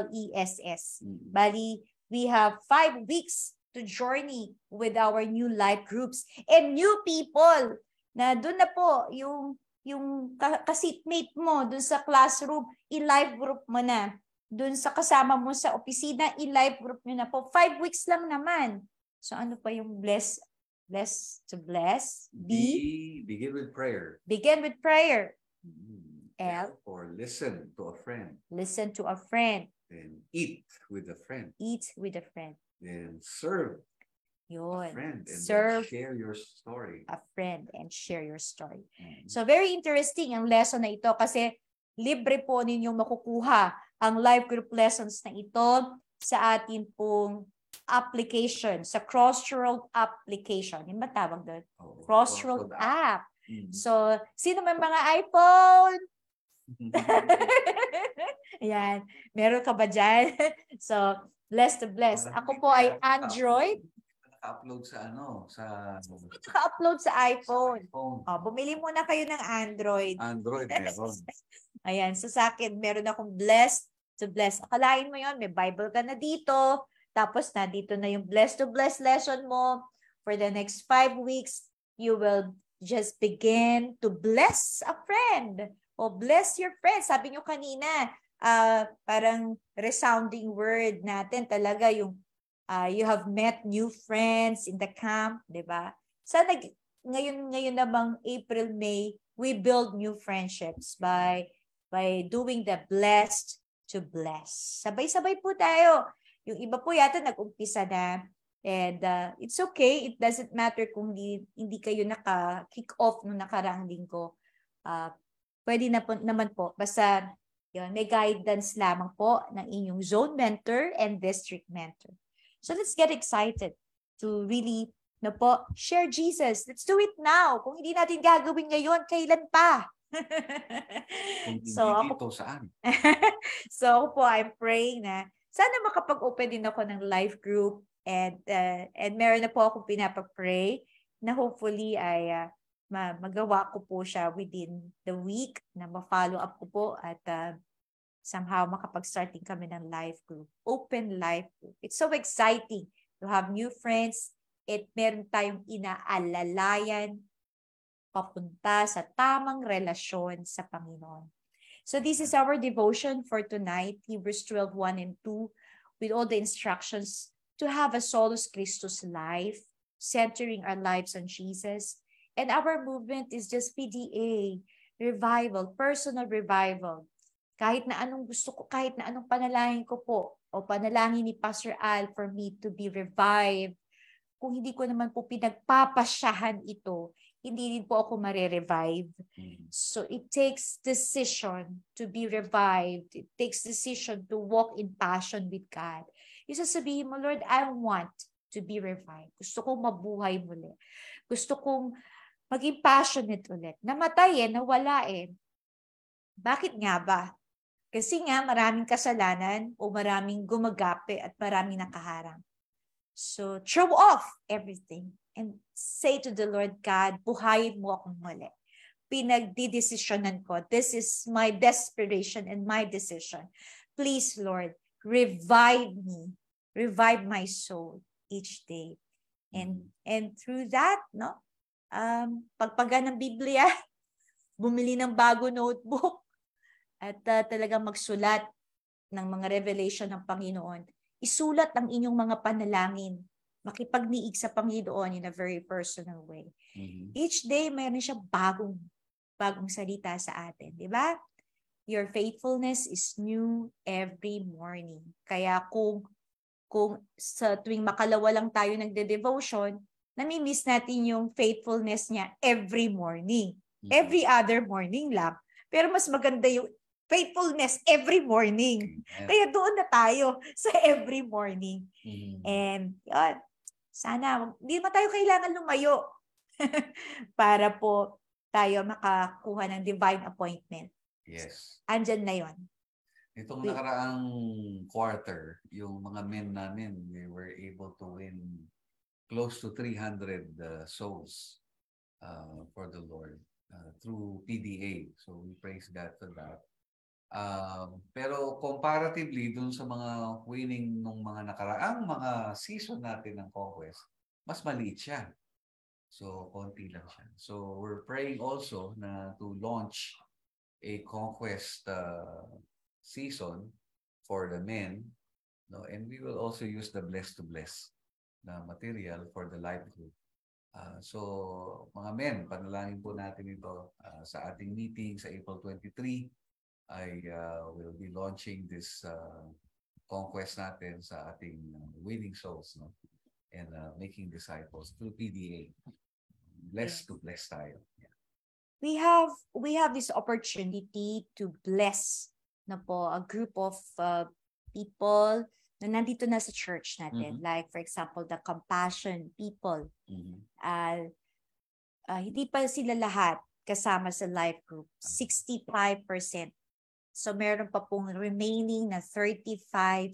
S2: BLESS. Bali, we have 5 weeks to journey with our new life groups and new people na doon na po yung ka-seatmate mo doon sa classroom, i-live group mo na. Doon sa kasama mo sa opisina, i-live group nyo na po. 5 weeks lang naman. So ano pa yung bless to bless?
S1: Begin with prayer.
S2: Begin with prayer. L.
S1: Or listen to a friend.
S2: Listen to a friend.
S1: Then eat with a friend.
S2: Eat with a friend.
S1: Then serve
S2: Yun.
S1: a friend. And
S2: serve
S1: share your story.
S2: A friend and share your story. So very interesting ang lesson na ito kasi libre po ninyong makukuha ang life group lessons na ito sa atin pong application, sa Crossroad application. Yung ba tawag doon? Crossroad app. So, sino may mga iPhone? Ayan. Meron ka ba dyan? So, blessed to bless. Ako po ay Android.
S1: Upload sa
S2: Naka-upload sa iPhone. Bumili muna kayo ng Android.
S1: Android meron.
S2: Ayan, so sa akin, meron akong blessed to bless. Akalain mo yon, may Bible ka na dito, tapos na dito na yung blessed to bless lesson mo. For the next 5 weeks, you will just begin to bless a friend o bless your friend. Sabi nyo kanina, parang resounding word natin talaga yung you have met new friends in the camp, di ba? Sana ngayon namang April, May, we build new friendships by doing the blessed to bless. Sabay-sabay po tayo. Yung iba po yata nag-umpisa na. And it's okay. It doesn't matter kung hindi kayo naka-kick off nung nakaraang linggo. Pwede na po, naman po. Basta yun, may guidance lamang po ng inyong zone mentor and district mentor. So let's get excited to really share Jesus. Let's do it now. Kung hindi natin gagawin ngayon, kailan pa?
S1: So ako saan?
S2: So ako po, I'm praying na sana makapag-open din ako ng life group and meron na po akong pinapag-pray na hopefully ay magawa ko po siya within the week na ma-follow up ko po at somehow makapag-start din kami ng life group. Open life group. It's so exciting to have new friends. Meron tayong inaalalayan papunta sa tamang relasyon sa Panginoon. So this is our devotion for tonight, Hebrews 12:1 and 2, with all the instructions to have a solus Christus life, centering our lives on Jesus. And our movement is just PDA, revival, personal revival. Kahit na anong gusto ko, kahit na anong panalangin ko po, o panalangin ni Pastor Al for me to be revived, kung hindi ko naman po pinagpapasyahan ito, hindi din po ako marirevive. So it takes decision to be revived. It takes decision to walk in passion with God. Yung sasabihin mo, Lord, I want to be revived. Gusto kong mabuhay muli. Gusto kong maging passionate ulit. Namatay nawala Bakit nga ba? Kasi nga maraming kasalanan o maraming gumagape at maraming nakaharang. So throw off everything and say to the Lord God, buhayin mo akong muli. Pinagdidesisyonan ko. This is my desperation and my decision. Please, Lord, revive me. Revive my soul. each day. And through that, no, pagpaga ng Biblia, bumili ng bago notebook, at talagang magsulat ng mga revelation ng Panginoon. Isulat ang inyong mga panalangin. Makipagniig sa Panginoon in a very personal way. Each day, mayroon siya bagong salita sa atin. Di ba? Your faithfulness is new every morning. Kaya kung sa tuwing makalawa lang tayo nagde-devotion, nami-miss natin yung faithfulness niya every morning. Every other morning lang. Pero mas maganda yung faithfulness every morning. Kaya doon na tayo sa every morning. And yun, sana hindi naman tayo kailangan lumayo para po tayo makakuha ng divine appointment.
S1: Yes.
S2: Andyan na yun.
S1: Itong nakaraang quarter, yung mga men namin, we were able to win close to 300 souls for the Lord through PDA. So we praise God for that. Pero comparatively dun sa mga winning ng mga nakaraang mga season natin ng Conquest, mas maliit siya. So konti lang siya. So we're praying also na to launch a Conquest season for the men, no? And we will also use the Bless to Bless na material for the life group. So mga men, panalangin po natin ito sa ating meeting sa April 23. I will be launching this conquest natin sa ating winning souls, no? And making disciples through PDA. Bless to bless tayo. Yeah.
S2: We have this opportunity to bless na po a group of people na nandito na sa church natin. Like for example, the compassion people. Hindi pa sila lahat kasama sa life group. 65%. So meron pa pong remaining na 35%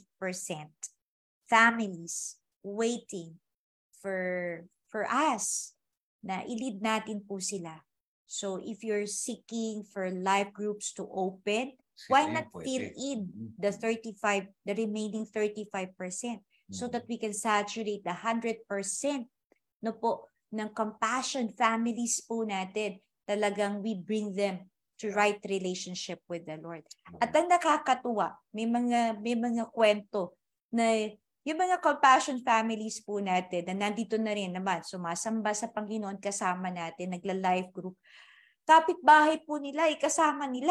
S2: families waiting for us na i-lead natin po sila. So if you're seeking for life groups to open, why not fill in the remaining 35% so that we can saturate the 100% no po ng compassion families po natin. Talagang we bring them to right relationship with the Lord. At ang nakakatuwa, may mga kwento na yung mga compassion families po natin na nandito na rin naman, sumasamba sa Panginoon kasama natin, nagla-life group. Kapitbahay po nila, kasama nila.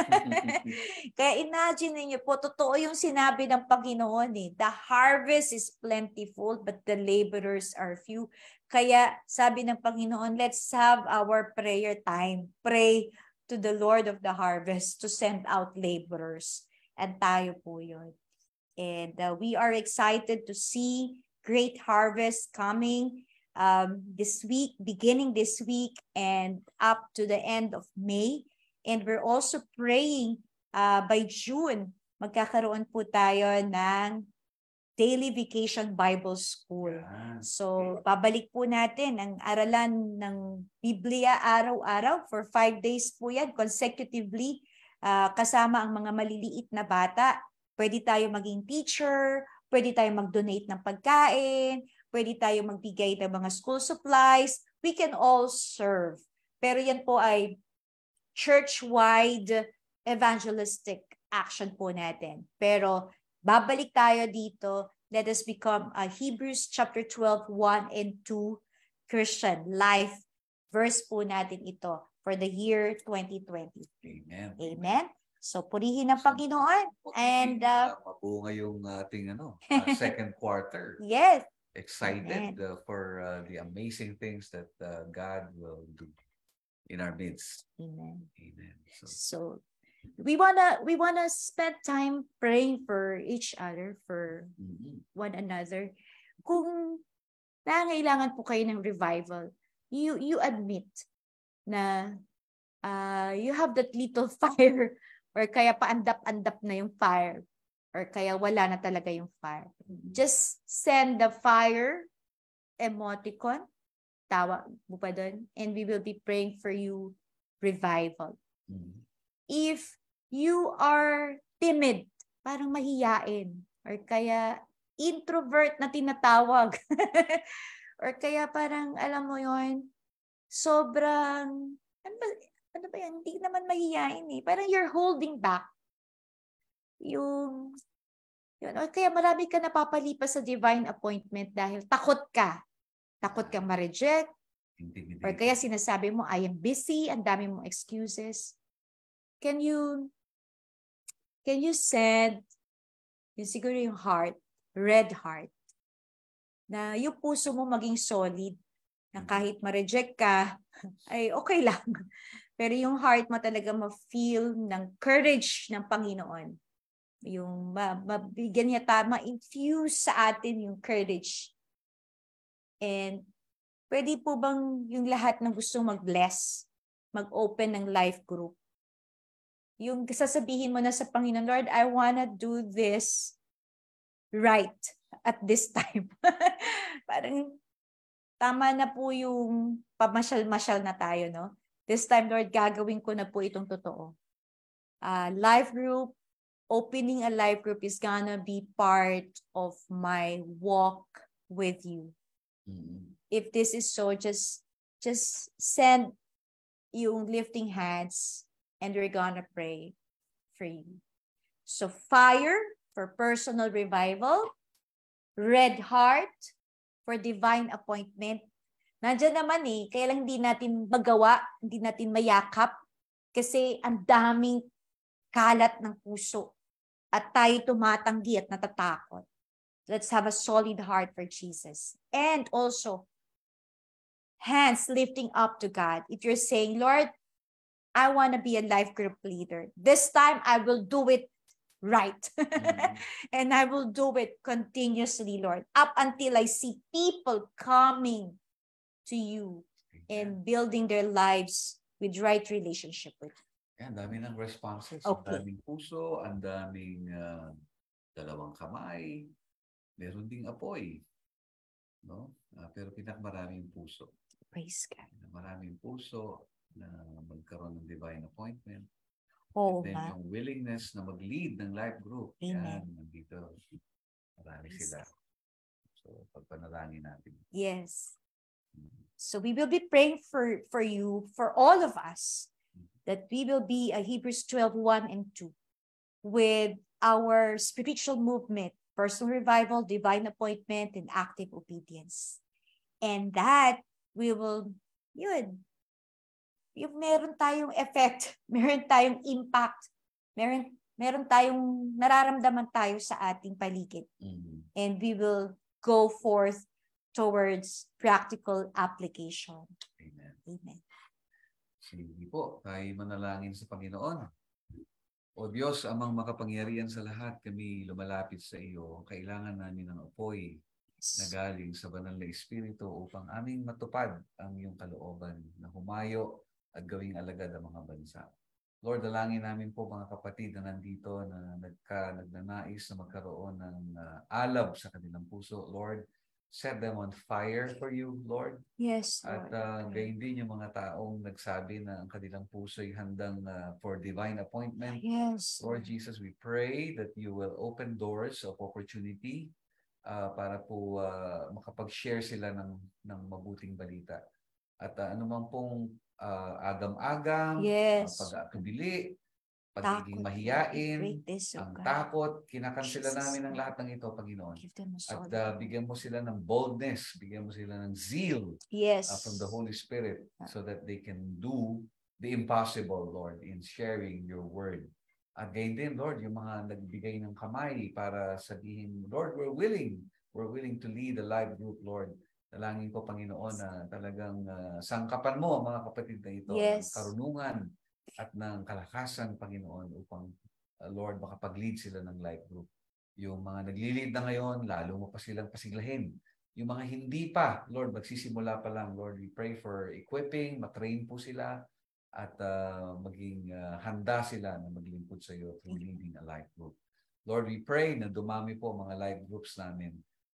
S2: Kaya imagine niyo po, totoo yung sinabi ng Panginoon The harvest is plentiful, but the laborers are few. Kaya sabi ng Panginoon, let's have our prayer time. Pray to the Lord of the harvest to send out laborers. And tayo po yun. And we are excited to see great harvest coming this week, beginning this week and up to the end of May. And we're also praying by June, magkakaroon po tayo ng Daily Vacation Bible School. So, babalik po natin ang aralan ng Biblia araw-araw for 5 days po yan, consecutively, kasama ang mga maliliit na bata. Pwede tayo maging teacher, pwede tayo mag-donate ng pagkain, pwede tayo magbigay ng mga school supplies. We can all serve. Pero yan po ay church-wide evangelistic action po natin. Pero babalik tayo dito. Let us become a Hebrews chapter 12, 1 and 2 Christian life verse po natin ito for the year 2020.
S1: Amen.
S2: Amen. So purihin ang Panginoon. And
S1: mabunga yung ating second quarter.
S2: Yes.
S1: Excited for the amazing things that God will do in our midst.
S2: Amen.
S1: Amen.
S2: So we wanna spend time praying for each other, for one another. Kung nangailangan po kayo ng revival, you admit na you have that little fire, or kaya paandap-andap na yung fire, or kaya wala na talaga yung fire. Just send the fire emoticon, tawa mo pa doon, and we will be praying for you revival. If you are timid, parang mahiyain, or kaya introvert na tinatawag. Or kaya parang, alam mo yon, sobrang, ano ba yan? Hindi naman mahihain eh. Parang you're holding back yung, yun. Or kaya marami ka napapalipas sa divine appointment dahil takot ka. Takot kang ma-reject. Or kaya sinasabi mo, I am busy, ang dami mong excuses. Can you send, yung siguro yung heart, red heart, na yung puso mo maging solid, na kahit ma-reject ka, ay okay lang. Pero yung heart mo talaga ma-feel ng courage ng Panginoon. Yung mabigyan niya ma-infuse sa atin yung courage. And pwede po bang yung lahat ng gustong mag-bless, mag-open ng life group? Yung sasabihin mo na sa Panginoon, Lord, I wanna do this right at this time. Parang tama na po yung pamasyal-masyal na tayo, no? This time, Lord, gagawin ko na po itong totoo. Life group, opening a life group is gonna be part of my walk with you. Mm-hmm. If this is so, just send yung lifting hands and we're gonna pray for you. So fire for personal revival, red heart for divine appointment. Nandiyan naman eh, kaya lang hindi natin magawa, hindi natin mayakap kasi ang daming kalat ng puso at tayo tumatanggi at natatakot. Let's have a solid heart for Jesus. And also, hands lifting up to God. If you're saying, Lord, I want to be a life group leader. This time, I will do it right. And I will do it continuously, Lord, up until I see people coming to you and building their lives with right relationship with you.
S1: Ang dami ng responses.
S2: Okay.
S1: Ang daming puso, ang daming dalawang kamay, meron ding apoy. No? Pero pinakamaraming puso.
S2: Praise God.
S1: Maraming puso na magkaroon ng divine appointment.
S2: Oh,
S1: and then yung willingness na mag-lead ng life group.
S2: Amen.
S1: Yan, nandito. Marami sila. So, pagpanalangin natin.
S2: Yes. So we will be praying for you, for all of us, that we will be a Hebrews 12:1 and 2 with our spiritual movement, personal revival, divine appointment, and active obedience. And that we will, yung meron tayong effect, meron tayong impact, meron tayong nararamdaman tayo sa ating paligid. And we will go forth towards practical application.
S1: Amen.
S2: Amen.
S1: Sige po, tayo manalangin sa Panginoon. O Diyos, amang makapangyarihan sa lahat, kami lumalapit sa iyo. Kailangan namin ng apoy na galing sa banal na Espiritu upang aming matupad ang iyong kalooban na humayo at gawing alagad ang mga bansa. Lord, dalangin namin po mga kapatid na nandito na nagnanais na magkaroon ng alab sa kanilang puso. Lord, set them on fire for you, Lord.
S2: Yes, Lord.
S1: At gayon din yung mga taong nagsabi na ang kanilang puso ay handang for divine appointment.
S2: Yes.
S1: Lord Jesus, we pray that you will open doors of opportunity para po makapag-share sila ng mabuting balita. At anumang pong agam-agam, pag-atubili, pagiging mahiyain, ang takot, kinakansela namin ang lahat ng ito, Panginoon. At bigyan mo sila ng boldness, bigyan mo sila ng zeal from the Holy Spirit so that they can do the impossible, Lord, in sharing your word. At gayon din, Lord, yung mga nagbigay ng kamay para sabihin, Lord, we're willing to lead a life group, Lord. Dalangin ko, Panginoon, na talagang sangkapan mo ang mga kapatid na ito, ng karunungan at ng kalakasan, Panginoon, upang, Lord, makapag-lead sila ng life group. Yung mga nagli-lead na ngayon, lalo mo pa silang pasiglahin. Yung mga hindi pa, Lord, magsisimula pa lang, Lord, we pray for equipping, matrain po sila, at maging handa sila na maglingkod sa iyo through leading a life group. Lord, we pray na dumami po mga life groups namin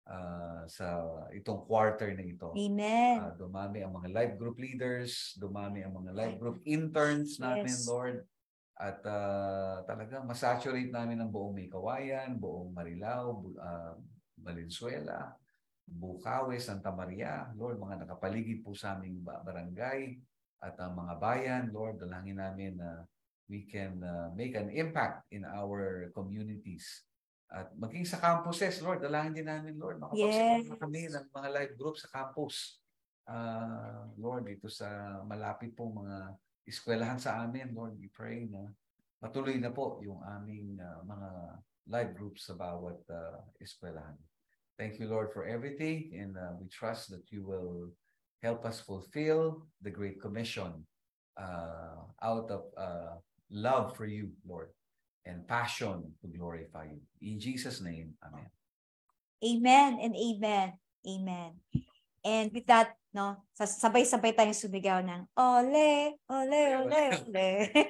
S1: sa itong quarter na ito.
S2: Amen.
S1: Dumami ang mga life group leaders, dumami ang mga life group interns natin, Lord. At talagang masaturate namin ang buong May Kawayan, buong Marilao, Valenzuela, Bukawi, Santa Maria, Lord, mga nakapaligid po sa aming barangay at ang mga bayan, Lord, dalangin namin na we can make an impact in our communities. At maging sa campuses, Lord, dalangin din namin, Lord, makapagsimula kami ng mga live group sa campus. Lord, dito sa malapit pong mga eskwelahan sa amin, Lord, we pray na patuloy na po yung aming mga live groups sa bawat eskwelahan. Thank you, Lord, for everything, and we trust that you will help us fulfill the Great Commission out of love for you, Lord, and passion to glorify you. In Jesus' name, amen.
S2: Amen and amen. Amen. And with that, no, sabay-sabay tayong sumigaw ng ole, ole, ole, ole.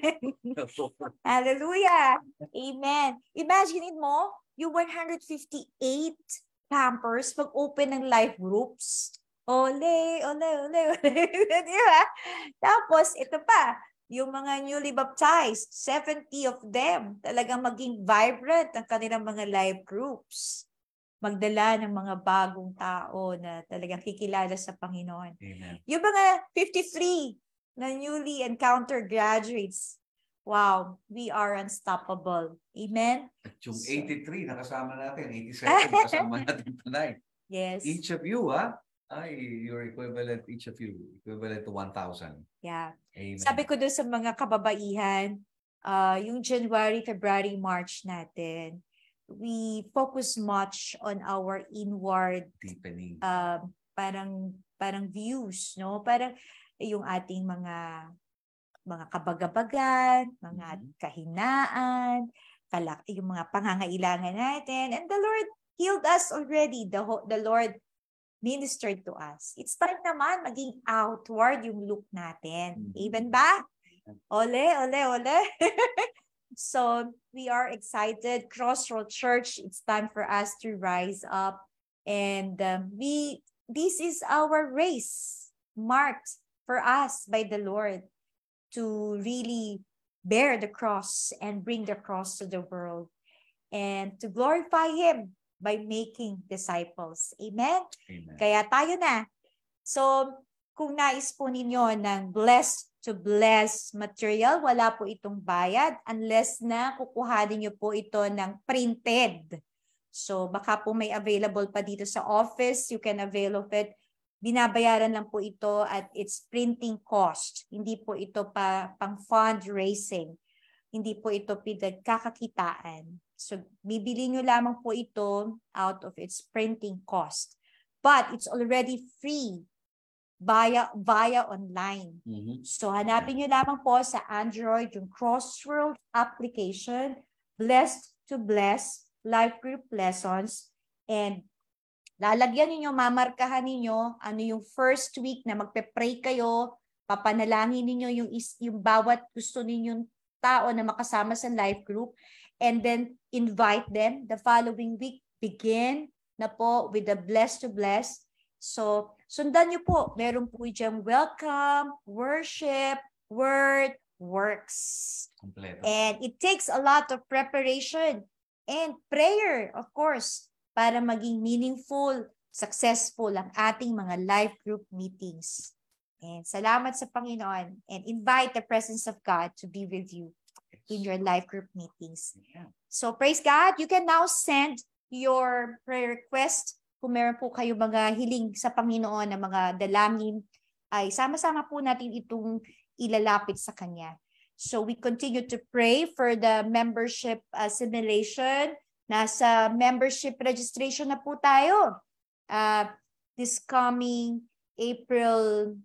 S2: Hallelujah. Amen. Imagine mo, yung 158 campers mag-open ng live groups. Ole, ole, ole, ole. Di ba? Tapos, ito pa, yung mga newly baptized, 70 of them, talagang maging vibrant ang kanilang mga live groups. Magdala ng mga bagong tao na talagang kikilala sa Panginoon.
S1: Amen.
S2: Yung mga 53 na newly encountered graduates, wow, we are unstoppable. Amen?
S1: At yung 83 nakasama natin, 87 kasama natin tonight.
S2: Yes.
S1: Each of you, you're equivalent, each of you, equivalent to 1,000.
S2: Yeah.
S1: Amen.
S2: Sabi ko doon sa mga kababaihan, yung January, February, March natin, we focus much on our inward
S1: deepening.
S2: Parang views, no? Parang yung ating mga kabagabagan, mga kahinaan, yung mga pangangailangan natin. And the Lord healed us already. The Lord ministered to us. It's time naman maging outward yung look natin. Even ba? Ole, ole, ole. So we are excited. Crossroad Church, it's time for us to rise up. And this is our race marked for us by the Lord to really bear the cross and bring the cross to the world and to glorify Him by making disciples. Amen?
S1: Amen.
S2: Kaya tayo na. So, kung nais po ninyo ng blessed to bless material, wala po itong bayad unless na kukuhanin nyo po ito ng printed. So, baka po may available pa dito sa office. You can avail of it. Binabayaran lang po ito at its printing cost. Hindi po ito pang fundraising. Hindi po ito pinagkakakitaan. So, bibili nyo lamang po ito out of its printing cost. But it's already free via online. So, hanapin nyo lamang po sa Android yung Crossroad application, Blessed to Bless, Life Group Lessons, and lalagyan ninyo, mamarkahan ninyo ano yung first week na magpe-pray kayo, papanalangin ninyo yung bawat gusto ninyong tao na makasama sa life group, and then invite them. The following week, begin na po with the Blessed to Bless. So, sundan nyo po. Meron po diyang welcome, worship, word, works.
S1: Kompleto.
S2: And it takes a lot of preparation and prayer, of course, para maging meaningful, successful ang ating mga life group meetings. And salamat sa Panginoon. And invite the presence of God to be with you in your life group meetings. So, praise God. You can now send your prayer request. Kung meron po kayo mga hiling sa Panginoon na mga dalangin, ay sama-sama po natin itong ilalapit sa Kanya. So we continue to pray for the membership assimilation. Nasa membership registration na po tayo. This coming April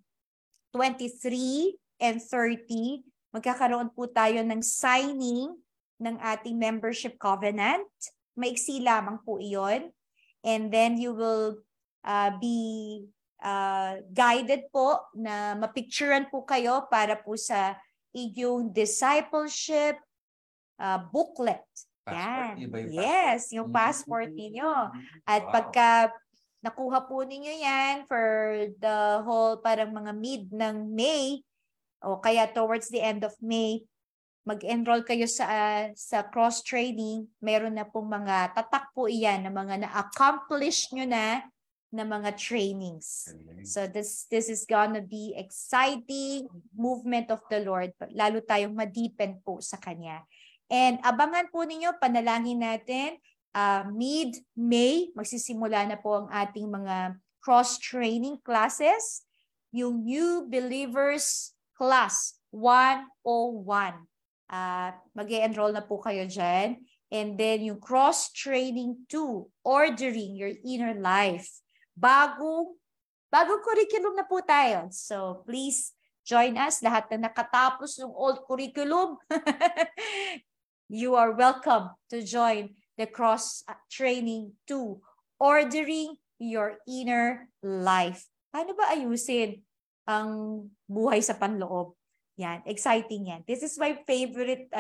S2: 23 and 30, magkakaroon po tayo ng signing ng ating membership covenant. Maiksi lamang po iyon. And then you will be guided po na mapicturean po kayo para po sa inyong discipleship booklet.
S1: Passport,
S2: Yan.
S1: yung
S2: Yes, yung passport ninyo. At pagka nakuha po ninyo yan for the whole parang mga mid ng May o kaya towards the end of May, mag-enroll kayo sa cross-training, meron na pong mga tatak po iyan na mga na-accomplish nyo na mga trainings. So this is gonna be exciting movement of the Lord. Lalo tayong ma-deepen po sa Kanya. And abangan po ninyo, panalangin natin, mid-May, magsisimula na po ang ating mga cross-training classes. Yung New Believers Class 101. Mag-e-enroll na po kayo dyan. And then yung cross-training 2, ordering your inner life. Bagong curriculum na po tayo. So please join us. Lahat na nakatapos ng old curriculum, you are welcome to join the cross-training 2, ordering your inner life. Paano ba ayusin ang buhay sa panloob? Yan, exciting yan. This is my favorite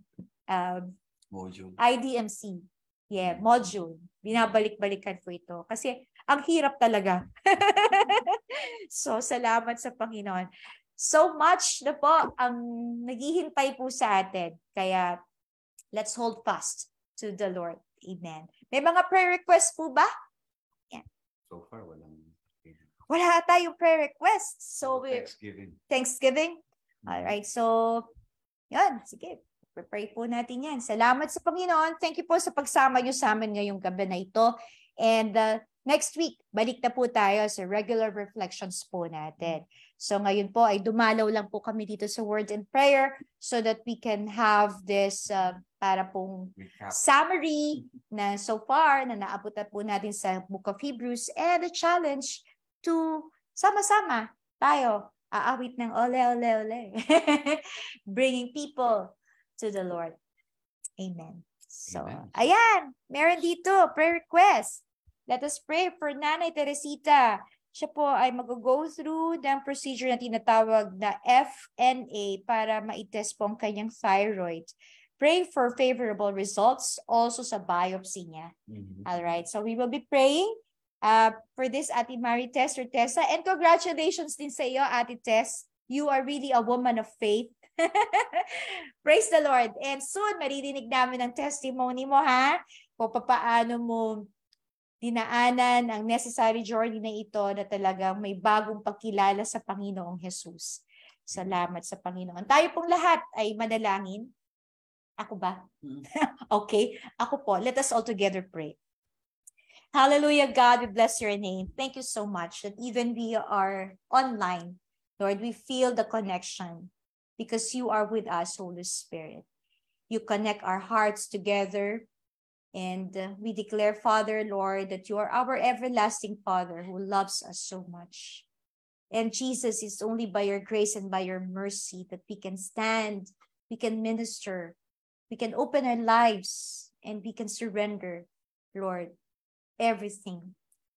S1: module.
S2: IDMC. Yeah, module. Binabalik-balikan po ito. Kasi ang hirap talaga. So, salamat sa Panginoon. So much na po ang naghihintay po sa atin. Kaya, let's hold fast to the Lord. Amen. May mga prayer requests po ba? Yeah.
S1: So far,
S2: wala tayong prayer requests. So,
S1: Thanksgiving.
S2: Alright, so, yan, sige. Pray po natin yan. Salamat sa Panginoon. Thank you po sa pagsama nyo sa amin ngayong gabi na ito. And next week, balik na po tayo sa regular reflections po natin. So ngayon po ay dumalaw lang po kami dito sa Word and Prayer so that we can have this para pong summary na so far na naabot na po natin sa Book of Hebrews and the challenge to sama-sama tayo aawit ng ole, ole, ole. Bringing people to the Lord. Amen. So, ayan. Meron dito, prayer request. Let us pray for Nanay Teresita. Siya po ay mag-go through ng procedure na tinatawag na FNA para ma-test po ang kanyang thyroid. Pray for favorable results also sa biopsy niya. Alright, so we will be praying for this Ate Marie Tess or Tessa. And congratulations din sa iyo, Ate Tess. You are really a woman of faith. Praise the Lord. And soon, maririnig namin ang testimony mo, ha? Kung paano mo dinaanan ang necessary journey na ito na talagang may bagong pagkilala sa Panginoong Jesus. Salamat sa Panginoon. Tayo pong lahat ay manalangin. Ako ba? Okay. Ako po. Let us all together pray. Hallelujah, God, we bless your name. Thank you so much that even we are online, Lord, we feel the connection because you are with us, Holy Spirit. You connect our hearts together. And we declare, Father, Lord, that you are our everlasting Father who loves us so much. And Jesus, it's only by your grace and by your mercy that we can stand, we can minister, we can open our lives, and we can surrender, Lord, everything.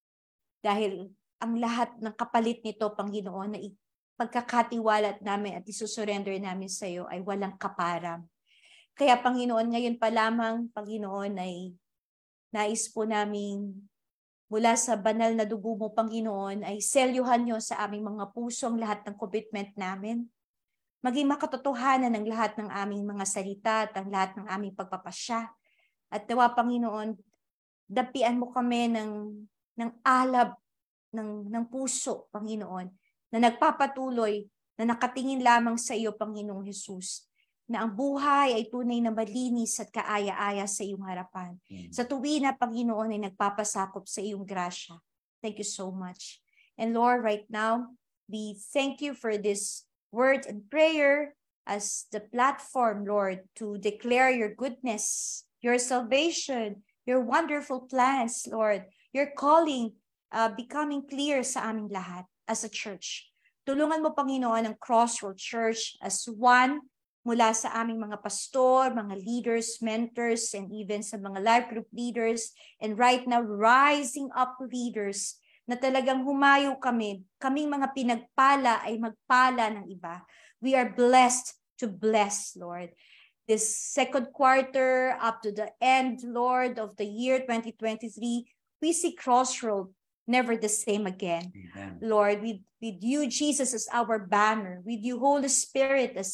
S2: Dahil ang lahat ng kapalit nito, Panginoon, na pagkakatiwalat namin at isusurrender namin sa iyo ay walang kaparam. Kaya Panginoon, ngayon pa lamang, Panginoon, ay nais po namin mula sa banal na dugo mo, Panginoon, ay selyuhan nyo sa aming mga puso ang lahat ng commitment namin. Maging makatotohanan ang lahat ng aming mga salita at ang lahat ng aming pagpapasya. At nawa, Panginoon, dapian mo kami ng alab ng puso, Panginoon, na nagpapatuloy, na nakatingin lamang sa iyo, Panginoong Jesus, na ang buhay ay tunay na malinis at kaaya-aya sa iyong harapan. Sa tuwina, Panginoon, ay nagpapasakop sa iyong grasya. Thank you so much. And Lord, right now, we thank you for this word and prayer as the platform, Lord, to declare your goodness, your salvation, your wonderful plans, Lord, your calling becoming clear sa aming lahat as a church. Tulungan mo, Panginoon, ang Crossroad Church as one mula sa aming mga pastor, mga leaders, mentors, and even sa mga life group leaders, and right now, rising up leaders na talagang humayo kaming mga pinagpala ay magpala ng iba. We are blessed to bless, Lord. This second quarter up to the end, Lord, of the year 2023, we see Crossroad never the same again.
S1: Amen.
S2: Lord, with you, Jesus, as our banner, with you, Holy Spirit, as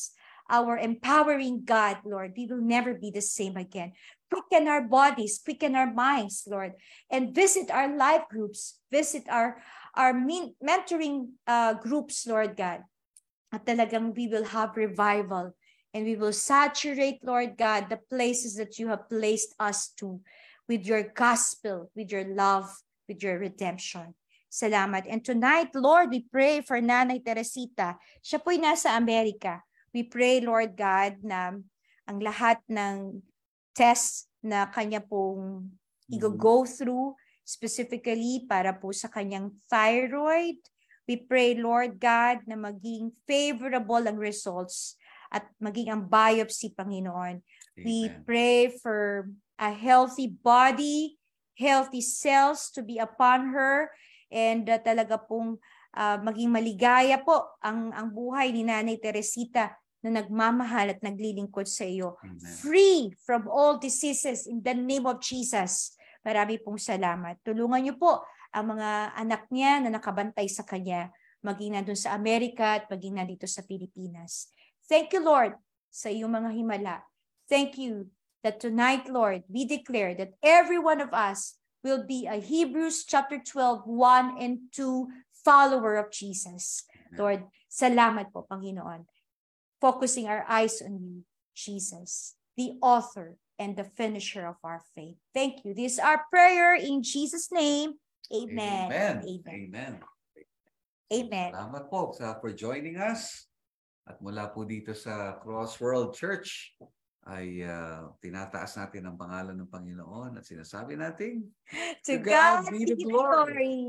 S2: our empowering God, Lord, we will never be the same again. Quicken our bodies, quicken our minds, Lord, and visit our life groups, visit our mentoring groups, Lord God. At talagang we will have revival and we will saturate, Lord God, the places that you have placed us to with your gospel, with your love, with your redemption. Salamat. And tonight, Lord, we pray for Nanay Teresita. Siya po'y nasa Amerika. We pray, Lord God, na ang lahat ng tests na kanya pong i-go through, specifically para po sa kanyang thyroid, we pray, Lord God, na maging favorable ang results at maging ang biopsy, Panginoon. Amen. We pray for a healthy body, healthy cells to be upon her, and talaga pong maging maligaya po ang buhay ni Nanay Teresita na nagmamahal at naglilingkod sa iyo. Amen. Free from all diseases in the name of Jesus. Marami pong salamat. Tulungan niyo po ang mga anak niya na nakabantay sa kanya, maging nandun sa Amerika at maging nandito sa Pilipinas. Thank you, Lord, sa iyong mga himala. Thank you that tonight, Lord, we declare that every one of us will be a Hebrews chapter 12, 1 and 2 follower of Jesus. Lord, salamat po, Panginoon. Focusing our eyes on you, Jesus, the author and the finisher of our faith. Thank you. This is our prayer in Jesus' name. Amen.
S1: Amen. Amen.
S2: Amen.
S1: Salamat po for joining us. At mula po dito sa Cross World Church ay tinataas natin ang pangalan ng Panginoon at sinasabi natin,
S2: To God be the glory.